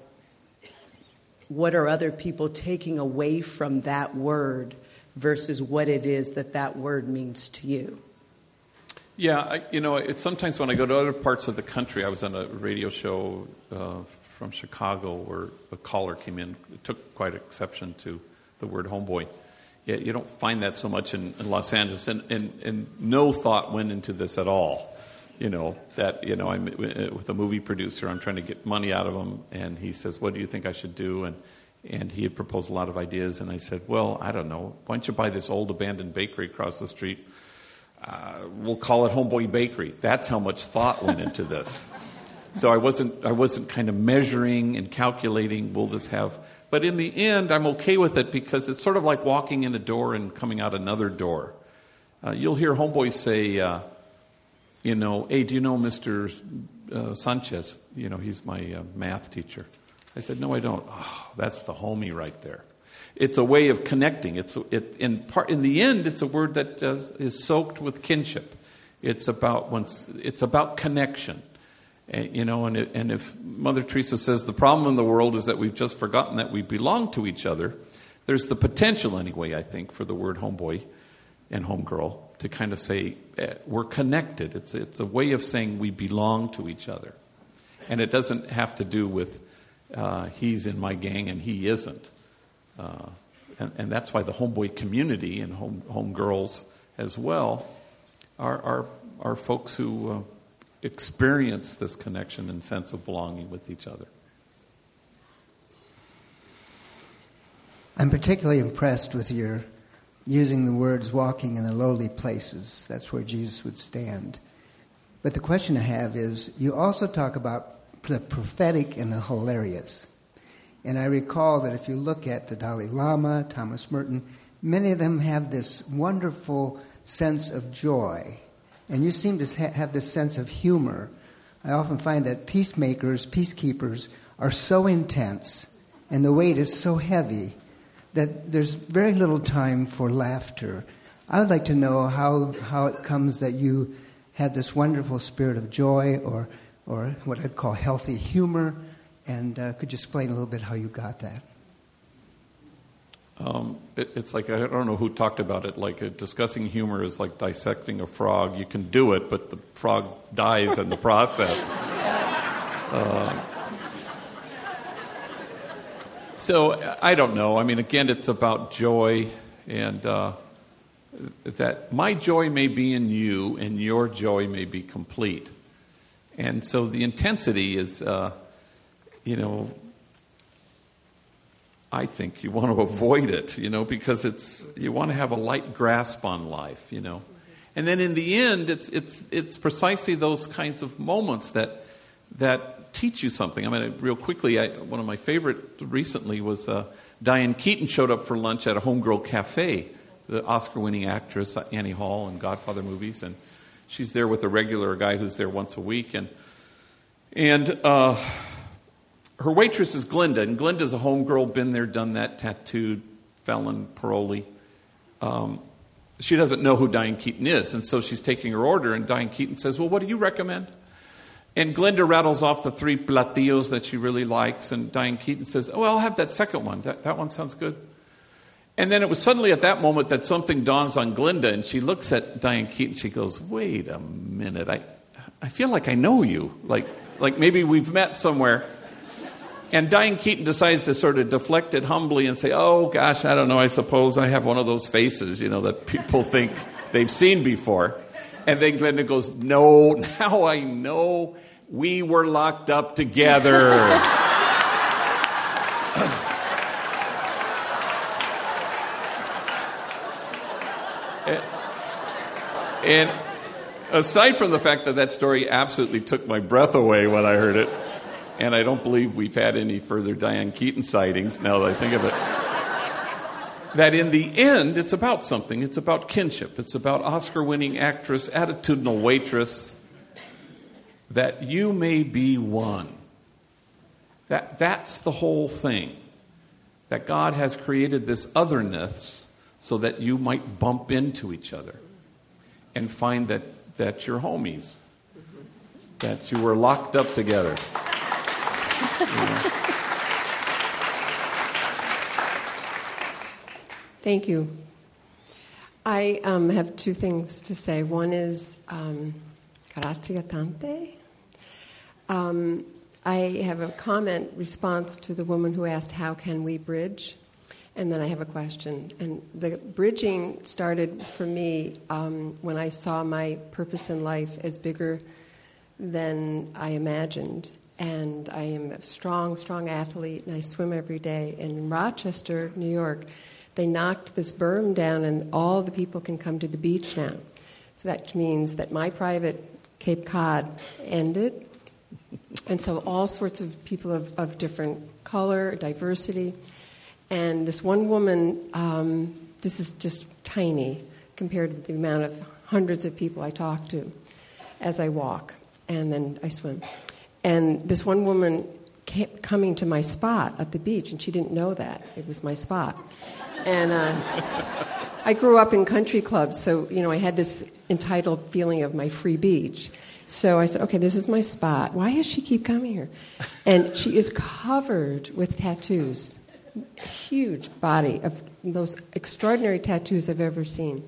S7: what are other people taking away from that word versus what it is that that word means to you.
S2: Yeah, I, you know, it's sometimes when I go to other parts of the country. I was on a radio show uh, from Chicago where a caller came in. It took quite exception to the word homeboy. Yeah, you don't find that so much in, in Los Angeles, and, and, and no thought went into this at all. You know, that, you know, I'm with a movie producer, I'm trying to get money out of him, and he says, what do you think I should do? And and he had proposed a lot of ideas, and I said, well, I don't know, why don't you buy this old abandoned bakery across the street? Uh, we'll call it Homeboy Bakery. That's how much thought went into this. So I wasn't I wasn't kind of measuring and calculating, will this have... But in the end, I'm okay with it, because it's sort of like walking in a door and coming out another door. Uh, you'll hear homeboys say, uh, you know, hey, do you know Mister Uh, Sanchez? You know, he's my uh, math teacher. I said, no, I don't. Oh, that's the homie right there. It's a way of connecting. It's it in part. In the end, it's a word that uh, is soaked with kinship. It's about once. It's about connection. And, you know, and it, and if Mother Teresa says the problem in the world is that we've just forgotten that we belong to each other, there's the potential anyway, I think, for the word homeboy and homegirl to kind of say eh, we're connected. It's it's a way of saying we belong to each other, and it doesn't have to do with uh, he's in my gang and he isn't. Uh, and, and that's why the homeboy community and home homegirls as well are are are folks who uh, experience this connection and sense of belonging with each other.
S8: I'm particularly impressed with your using the words walking in the lowly places. That's where Jesus would stand. But the question I have is, you also talk about the prophetic and the hilarious. And I recall that if you look at the Dalai Lama, Thomas Merton, many of them have this wonderful sense of joy. And you seem to ha- have this sense of humor. I often find that peacemakers, peacekeepers, are so intense, and the weight is so heavy that there's very little time for laughter. I would like to know how, how it comes that you have this wonderful spirit of joy, or or what I'd call healthy humor, and uh, could you explain a little bit how you got that?
S2: Um, it, it's like, I don't know who talked about it, like uh, discussing humor is like dissecting a frog. You can do it, but the frog dies in the process. Uh, so, I don't know. I mean, again, it's about joy, and uh, that my joy may be in you, and your joy may be complete. And so the intensity is, uh, you know, I think you want to avoid it, you know, because it's you want to have a light grasp on life, you know. And then in the end, it's it's it's precisely those kinds of moments that that teach you something. I mean, real quickly, I, one of my favorite recently was uh, Diane Keaton showed up for lunch at a Homegirl Cafe, the Oscar-winning actress Annie Hall in Godfather movies, and she's there with a regular guy who's there once a week, and and. Uh, Her waitress is Glinda, and Glinda's a homegirl, been there, done that, tattooed, felon, parolee. Um, she doesn't know who Diane Keaton is, and so she's taking her order, and Diane Keaton says, well, what do you recommend? And Glenda rattles off the three platillos that she really likes, and Diane Keaton says, oh, I'll have that second one. That, that one sounds good. And then it was suddenly at that moment that something dawns on Glenda, and she looks at Diane Keaton. She goes, wait a minute. I I feel like I know you. Like, like maybe we've met somewhere. And Diane Keaton decides to sort of deflect it humbly and say, oh, gosh, I don't know. I suppose I have one of those faces, you know, that people think they've seen before. And then Glenda goes, no, now I know. We were locked up together. And aside from the fact that that story absolutely took my breath away when I heard it, and I don't believe we've had any further Diane Keaton sightings now that I think of it, that in the end, it's about something. It's about kinship. It's about Oscar-winning actress, attitudinal waitress, that you may be one. That, that's the whole thing. That God has created this otherness so that you might bump into each other and find that, that you're homies, that you were locked up together. You know?
S9: Thank you. I um, have two things to say. One is, um, grazie tante. Um, I have a comment response to the woman who asked, how can we bridge? And then I have a question. And the bridging started for me um, when I saw my purpose in life as bigger than I imagined. And I am a strong, strong athlete, and I swim every day. And in Rochester, New York, they knocked this berm down, and all the people can come to the beach now. So that means that my private Cape Cod ended. And so all sorts of people of, of different color, diversity. And this one woman, um, this is just tiny compared to the amount of hundreds of people I talk to as I walk, and then I swim. And this one woman kept coming to my spot at the beach, and she didn't know that. It was my spot. And uh, I grew up in country clubs, so, you know, I had this entitled feeling of my free beach. So I said, okay, this is my spot. Why does she keep coming here? And she is covered with tattoos. Huge body of those extraordinary tattoos I've ever seen.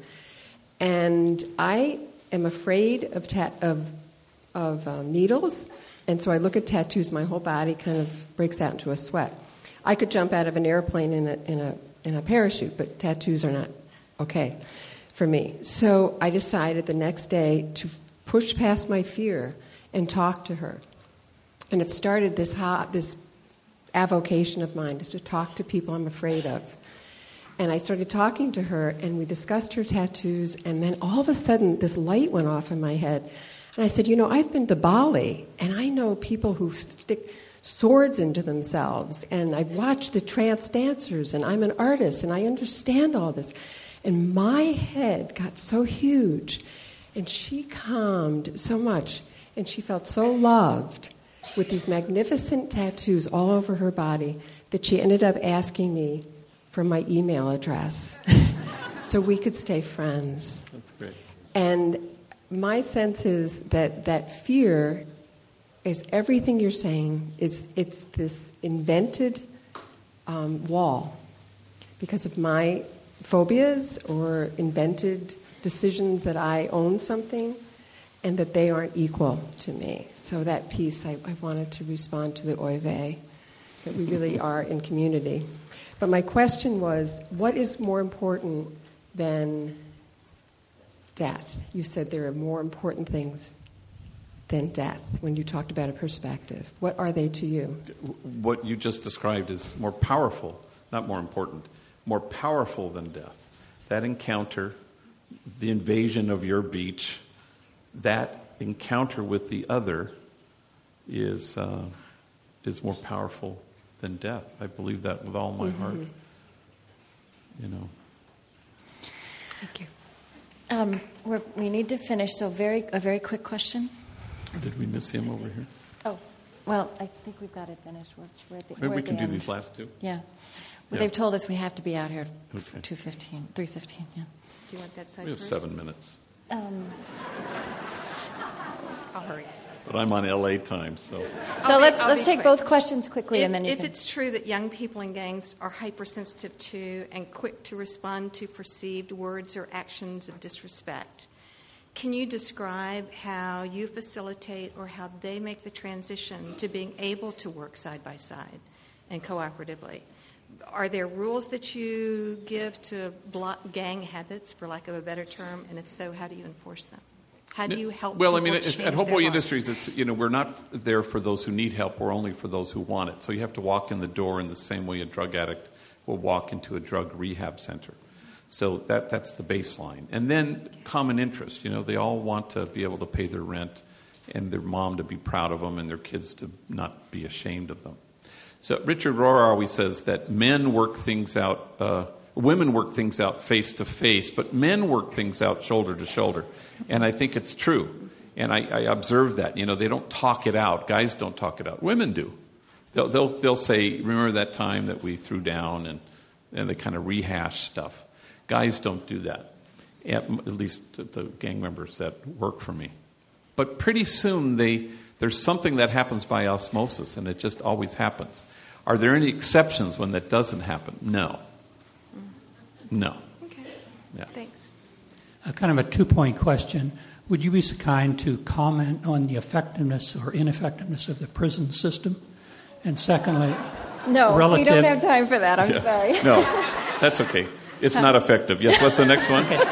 S9: And I am afraid of ta- of, of um, needles, and so I look at tattoos, my whole body kind of breaks out into a sweat. I could jump out of an airplane in a, in a, in a parachute, but tattoos are not okay for me. So I decided the next day to push past my fear and talk to her. And it started this hot, this avocation of mine, is to talk to people I'm afraid of. And I started talking to her, and we discussed her tattoos, and then all of a sudden this light went off in my head. And I said, you know, I've been to Bali, and I know people who stick swords into themselves, and I've watched the trance dancers, and I'm an artist, and I understand all this. And my head got so huge, and she calmed so much, and she felt so loved with these magnificent tattoos all over her body that she ended up asking me for my email address so we could stay friends.
S2: That's great.
S9: And my sense is that that fear is everything you're saying. It's, it's this invented um, wall because of my phobias or invented decisions that I own something and that they aren't equal to me. So that piece, I, I wanted to respond to the oy vey, that we really are in community. But my question was, what is more important than death? You said there are more important things than death when you talked about a perspective. What are they to you?
S2: What you just described is more powerful, not more important, more powerful than death. That encounter, the invasion of your beach, that encounter with the other is uh, is more powerful than death. I believe that with all my mm-hmm. heart. You know.
S1: Thank you. Um, we're, we need to finish, so very a very quick question.
S2: Did we miss him over here?
S1: Oh, well, I think we've got it finished. We're, we're at the,
S2: Maybe
S1: we're
S2: we
S1: at
S2: can
S1: the
S2: do
S1: end.
S2: these last two.
S1: Yeah. Well,
S2: yeah.
S1: they've told us we have to be out here
S2: okay.
S1: for two fifteen, three fifteen, yeah.
S3: Do you want that side
S2: We have
S3: first?
S2: seven minutes.
S1: Um,
S10: I'll hurry.
S2: But I'm on L A time, so.
S1: So
S10: I'll be-
S1: let's
S10: I'll
S1: let's
S10: be
S1: take
S10: quick.
S1: both questions quickly,
S10: If,
S1: and then you
S10: if
S1: can.
S10: it's true that young people in gangs are hypersensitive to and quick to respond to perceived words or actions of disrespect, can you describe how you facilitate or how they make the transition to being able to work side by side and cooperatively? Are there rules that you give to block gang habits, for lack of a better term? And if so, how do you enforce them? How do you help
S2: Well, I
S10: people
S2: mean,
S10: change
S2: at, at
S10: their
S2: Hoboy
S10: lives?
S2: Industries, it's, you know, we're not there for those who need help. We're only for those who want it. So you have to walk in the door in the same way a drug addict will walk into a drug rehab center. So that that's the baseline. And then common interest. You know, they all want to be able to pay their rent and their mom to be proud of them and their kids to not be ashamed of them. So Richard Rohr always says that men work things out, uh, women work things out face to face, but men work things out shoulder to shoulder. And I think it's true. And I, I observe that. You know, they don't talk it out. Guys don't talk it out. Women do. They'll they'll, they'll say, remember that time that we threw down, and, and they kind of rehash stuff. Guys don't do that, at, at least the gang members that work for me. But pretty soon they there's something that happens by osmosis, and it just always happens. Are there any exceptions when that doesn't happen? No. No.
S10: Okay.
S2: Yeah.
S10: Thanks.
S11: Uh, kind of a two-point question. Would you be so kind to comment on the effectiveness or ineffectiveness of the prison system? And secondly,
S1: No,
S11: relative...
S1: we don't have time for that. I'm
S2: Yeah.
S1: sorry.
S2: No, that's okay. It's not effective. Yes, what's the next one?
S11: Okay.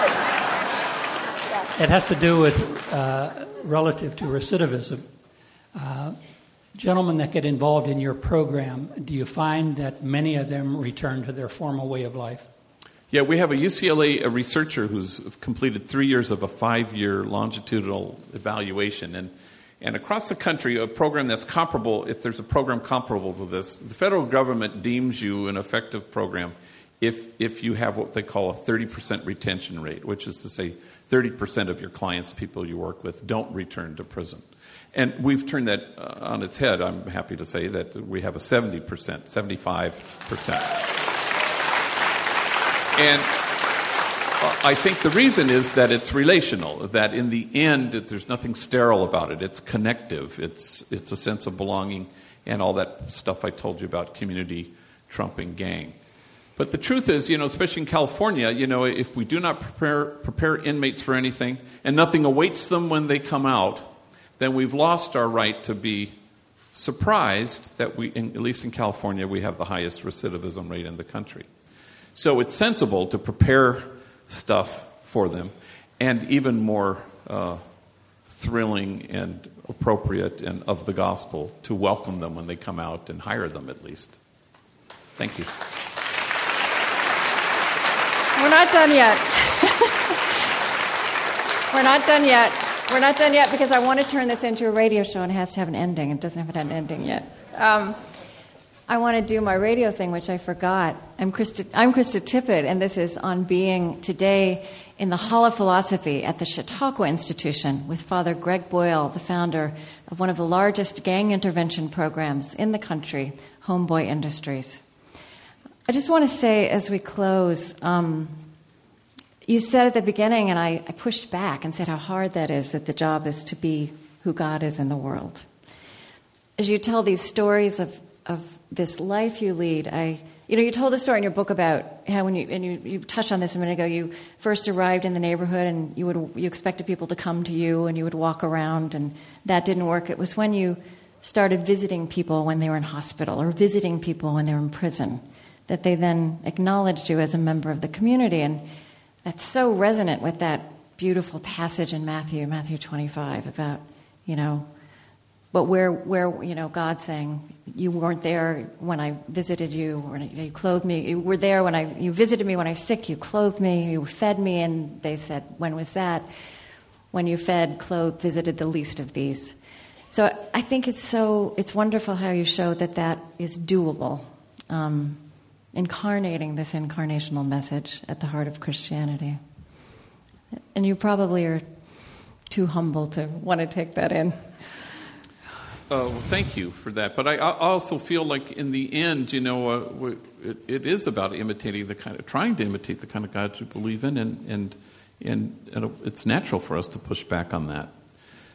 S11: It has to do with uh, relative to recidivism. Uh, gentlemen that get involved in your program, do you find that many of them return to their former way of life?
S2: Yeah, we have a U C L A a researcher who's completed three years of a five-year longitudinal evaluation. And, and across the country, a program that's comparable, if there's a program comparable to this, the federal government deems you an effective program if if you have what they call a thirty percent retention rate, which is to say thirty percent of your clients, people you work with, don't return to prison. And we've turned that uh, on its head. I'm happy to say that we have a seventy percent, seventy-five percent. And I think the reason is that it's relational, that in the end, there's nothing sterile about it. It's connective. It's it's a sense of belonging and all that stuff I told you about community trumping gang. But the truth is, you know, especially in California, you know, if we do not prepare prepare inmates for anything and nothing awaits them when they come out, then we've lost our right to be surprised that we, in, at least in California, we have the highest recidivism rate in the country. So it's sensible to prepare stuff for them, and even more uh, thrilling and appropriate and of the gospel to welcome them when they come out and hire them at least. Thank you.
S1: We're not done yet. We're not done yet. We're not done yet because I want to turn this into a radio show, and it has to have an ending. It doesn't have an ending yet. Um, I want to do my radio thing, which I forgot. I'm Krista, I'm Krista Tippett, and this is on being today in the Hall of Philosophy at the Chautauqua Institution with Father Greg Boyle, the founder of one of the largest gang intervention programs in the country, Homeboy Industries. I just want to say as we close, um, you said at the beginning, and I, I pushed back and said how hard that is, that the job is to be who God is in the world. As you tell these stories of, of this life you lead, I, you know, you told a story in your book about how when you, and you, you touched on this a minute ago, you first arrived in the neighborhood and you would you expected people to come to you and you would walk around, and that didn't work. It was when you started visiting people when they were in hospital or visiting people when they were in prison that they then acknowledged you as a member of the community. And that's so resonant with that beautiful passage in Matthew, Matthew twenty-five, about, you know, but where, where you know, God saying, you weren't there when I visited you, or you clothed me. You were there when I, you visited me when I was sick, you clothed me, you fed me, and they said, when was that? When you fed, clothed, visited the least of these. So I think it's so, it's wonderful how you show that that is doable. Um, incarnating this incarnational message at the heart of Christianity. And you probably are too humble to want to take that in.
S2: Uh, well, thank you for that. But I, I also feel like in the end, you know, uh, it, it is about imitating the kind of, trying to imitate the kind of God you believe in, and, and, and, and it's natural for us to push back on that.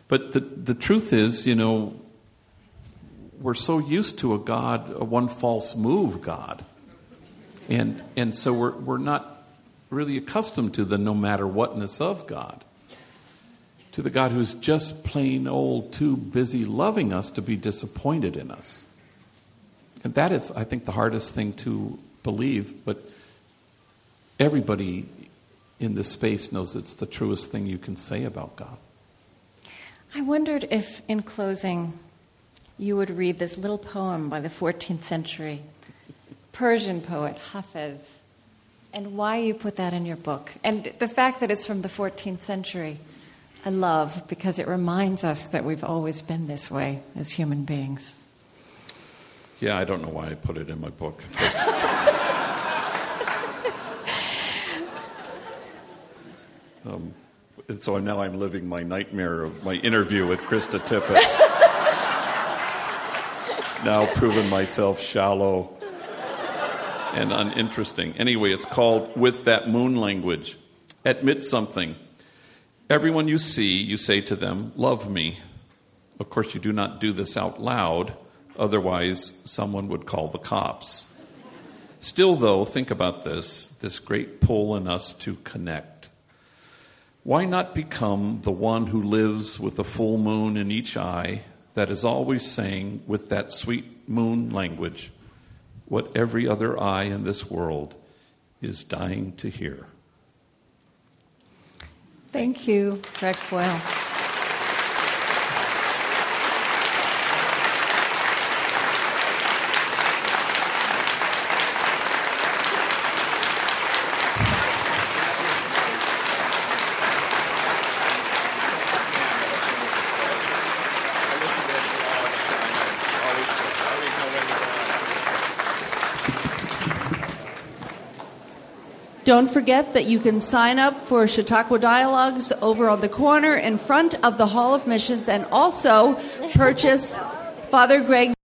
S2: But the, the truth is, you know, we're so used to a God, a one false move God. And and so we're we're not really accustomed to the no matter whatness of God. To the God who's just plain old too busy loving us to be disappointed in us. And that is, I think, the hardest thing to believe, but everybody in this space knows it's the truest thing you can say about God.
S1: I wondered if, in closing, you would read this little poem by the fourteenth century Persian poet Hafez, and why you put that in your book. And the fact that it's from the fourteenth century, I love, because it reminds us that we've always been this way as human beings.
S2: Yeah, I don't know why I put it in my book. um, and so now I'm living my nightmare of my interview with Krista Tippett. Now proven myself shallow and uninteresting. Anyway, it's called With That Moon Language. Admit something. Everyone you see, you say to them, love me. Of course, you do not do this out loud. Otherwise, someone would call the cops. Still, though, think about this, this great pull in us to connect. Why not become the one who lives with a full moon in each eye that is always saying with that sweet moon language what every other eye in this world is dying to hear?
S1: Thank you, Greg Boyle.
S12: Don't forget that you can sign up for Chautauqua Dialogues over on the corner in front of the Hall of Missions, and also purchase Father Greg's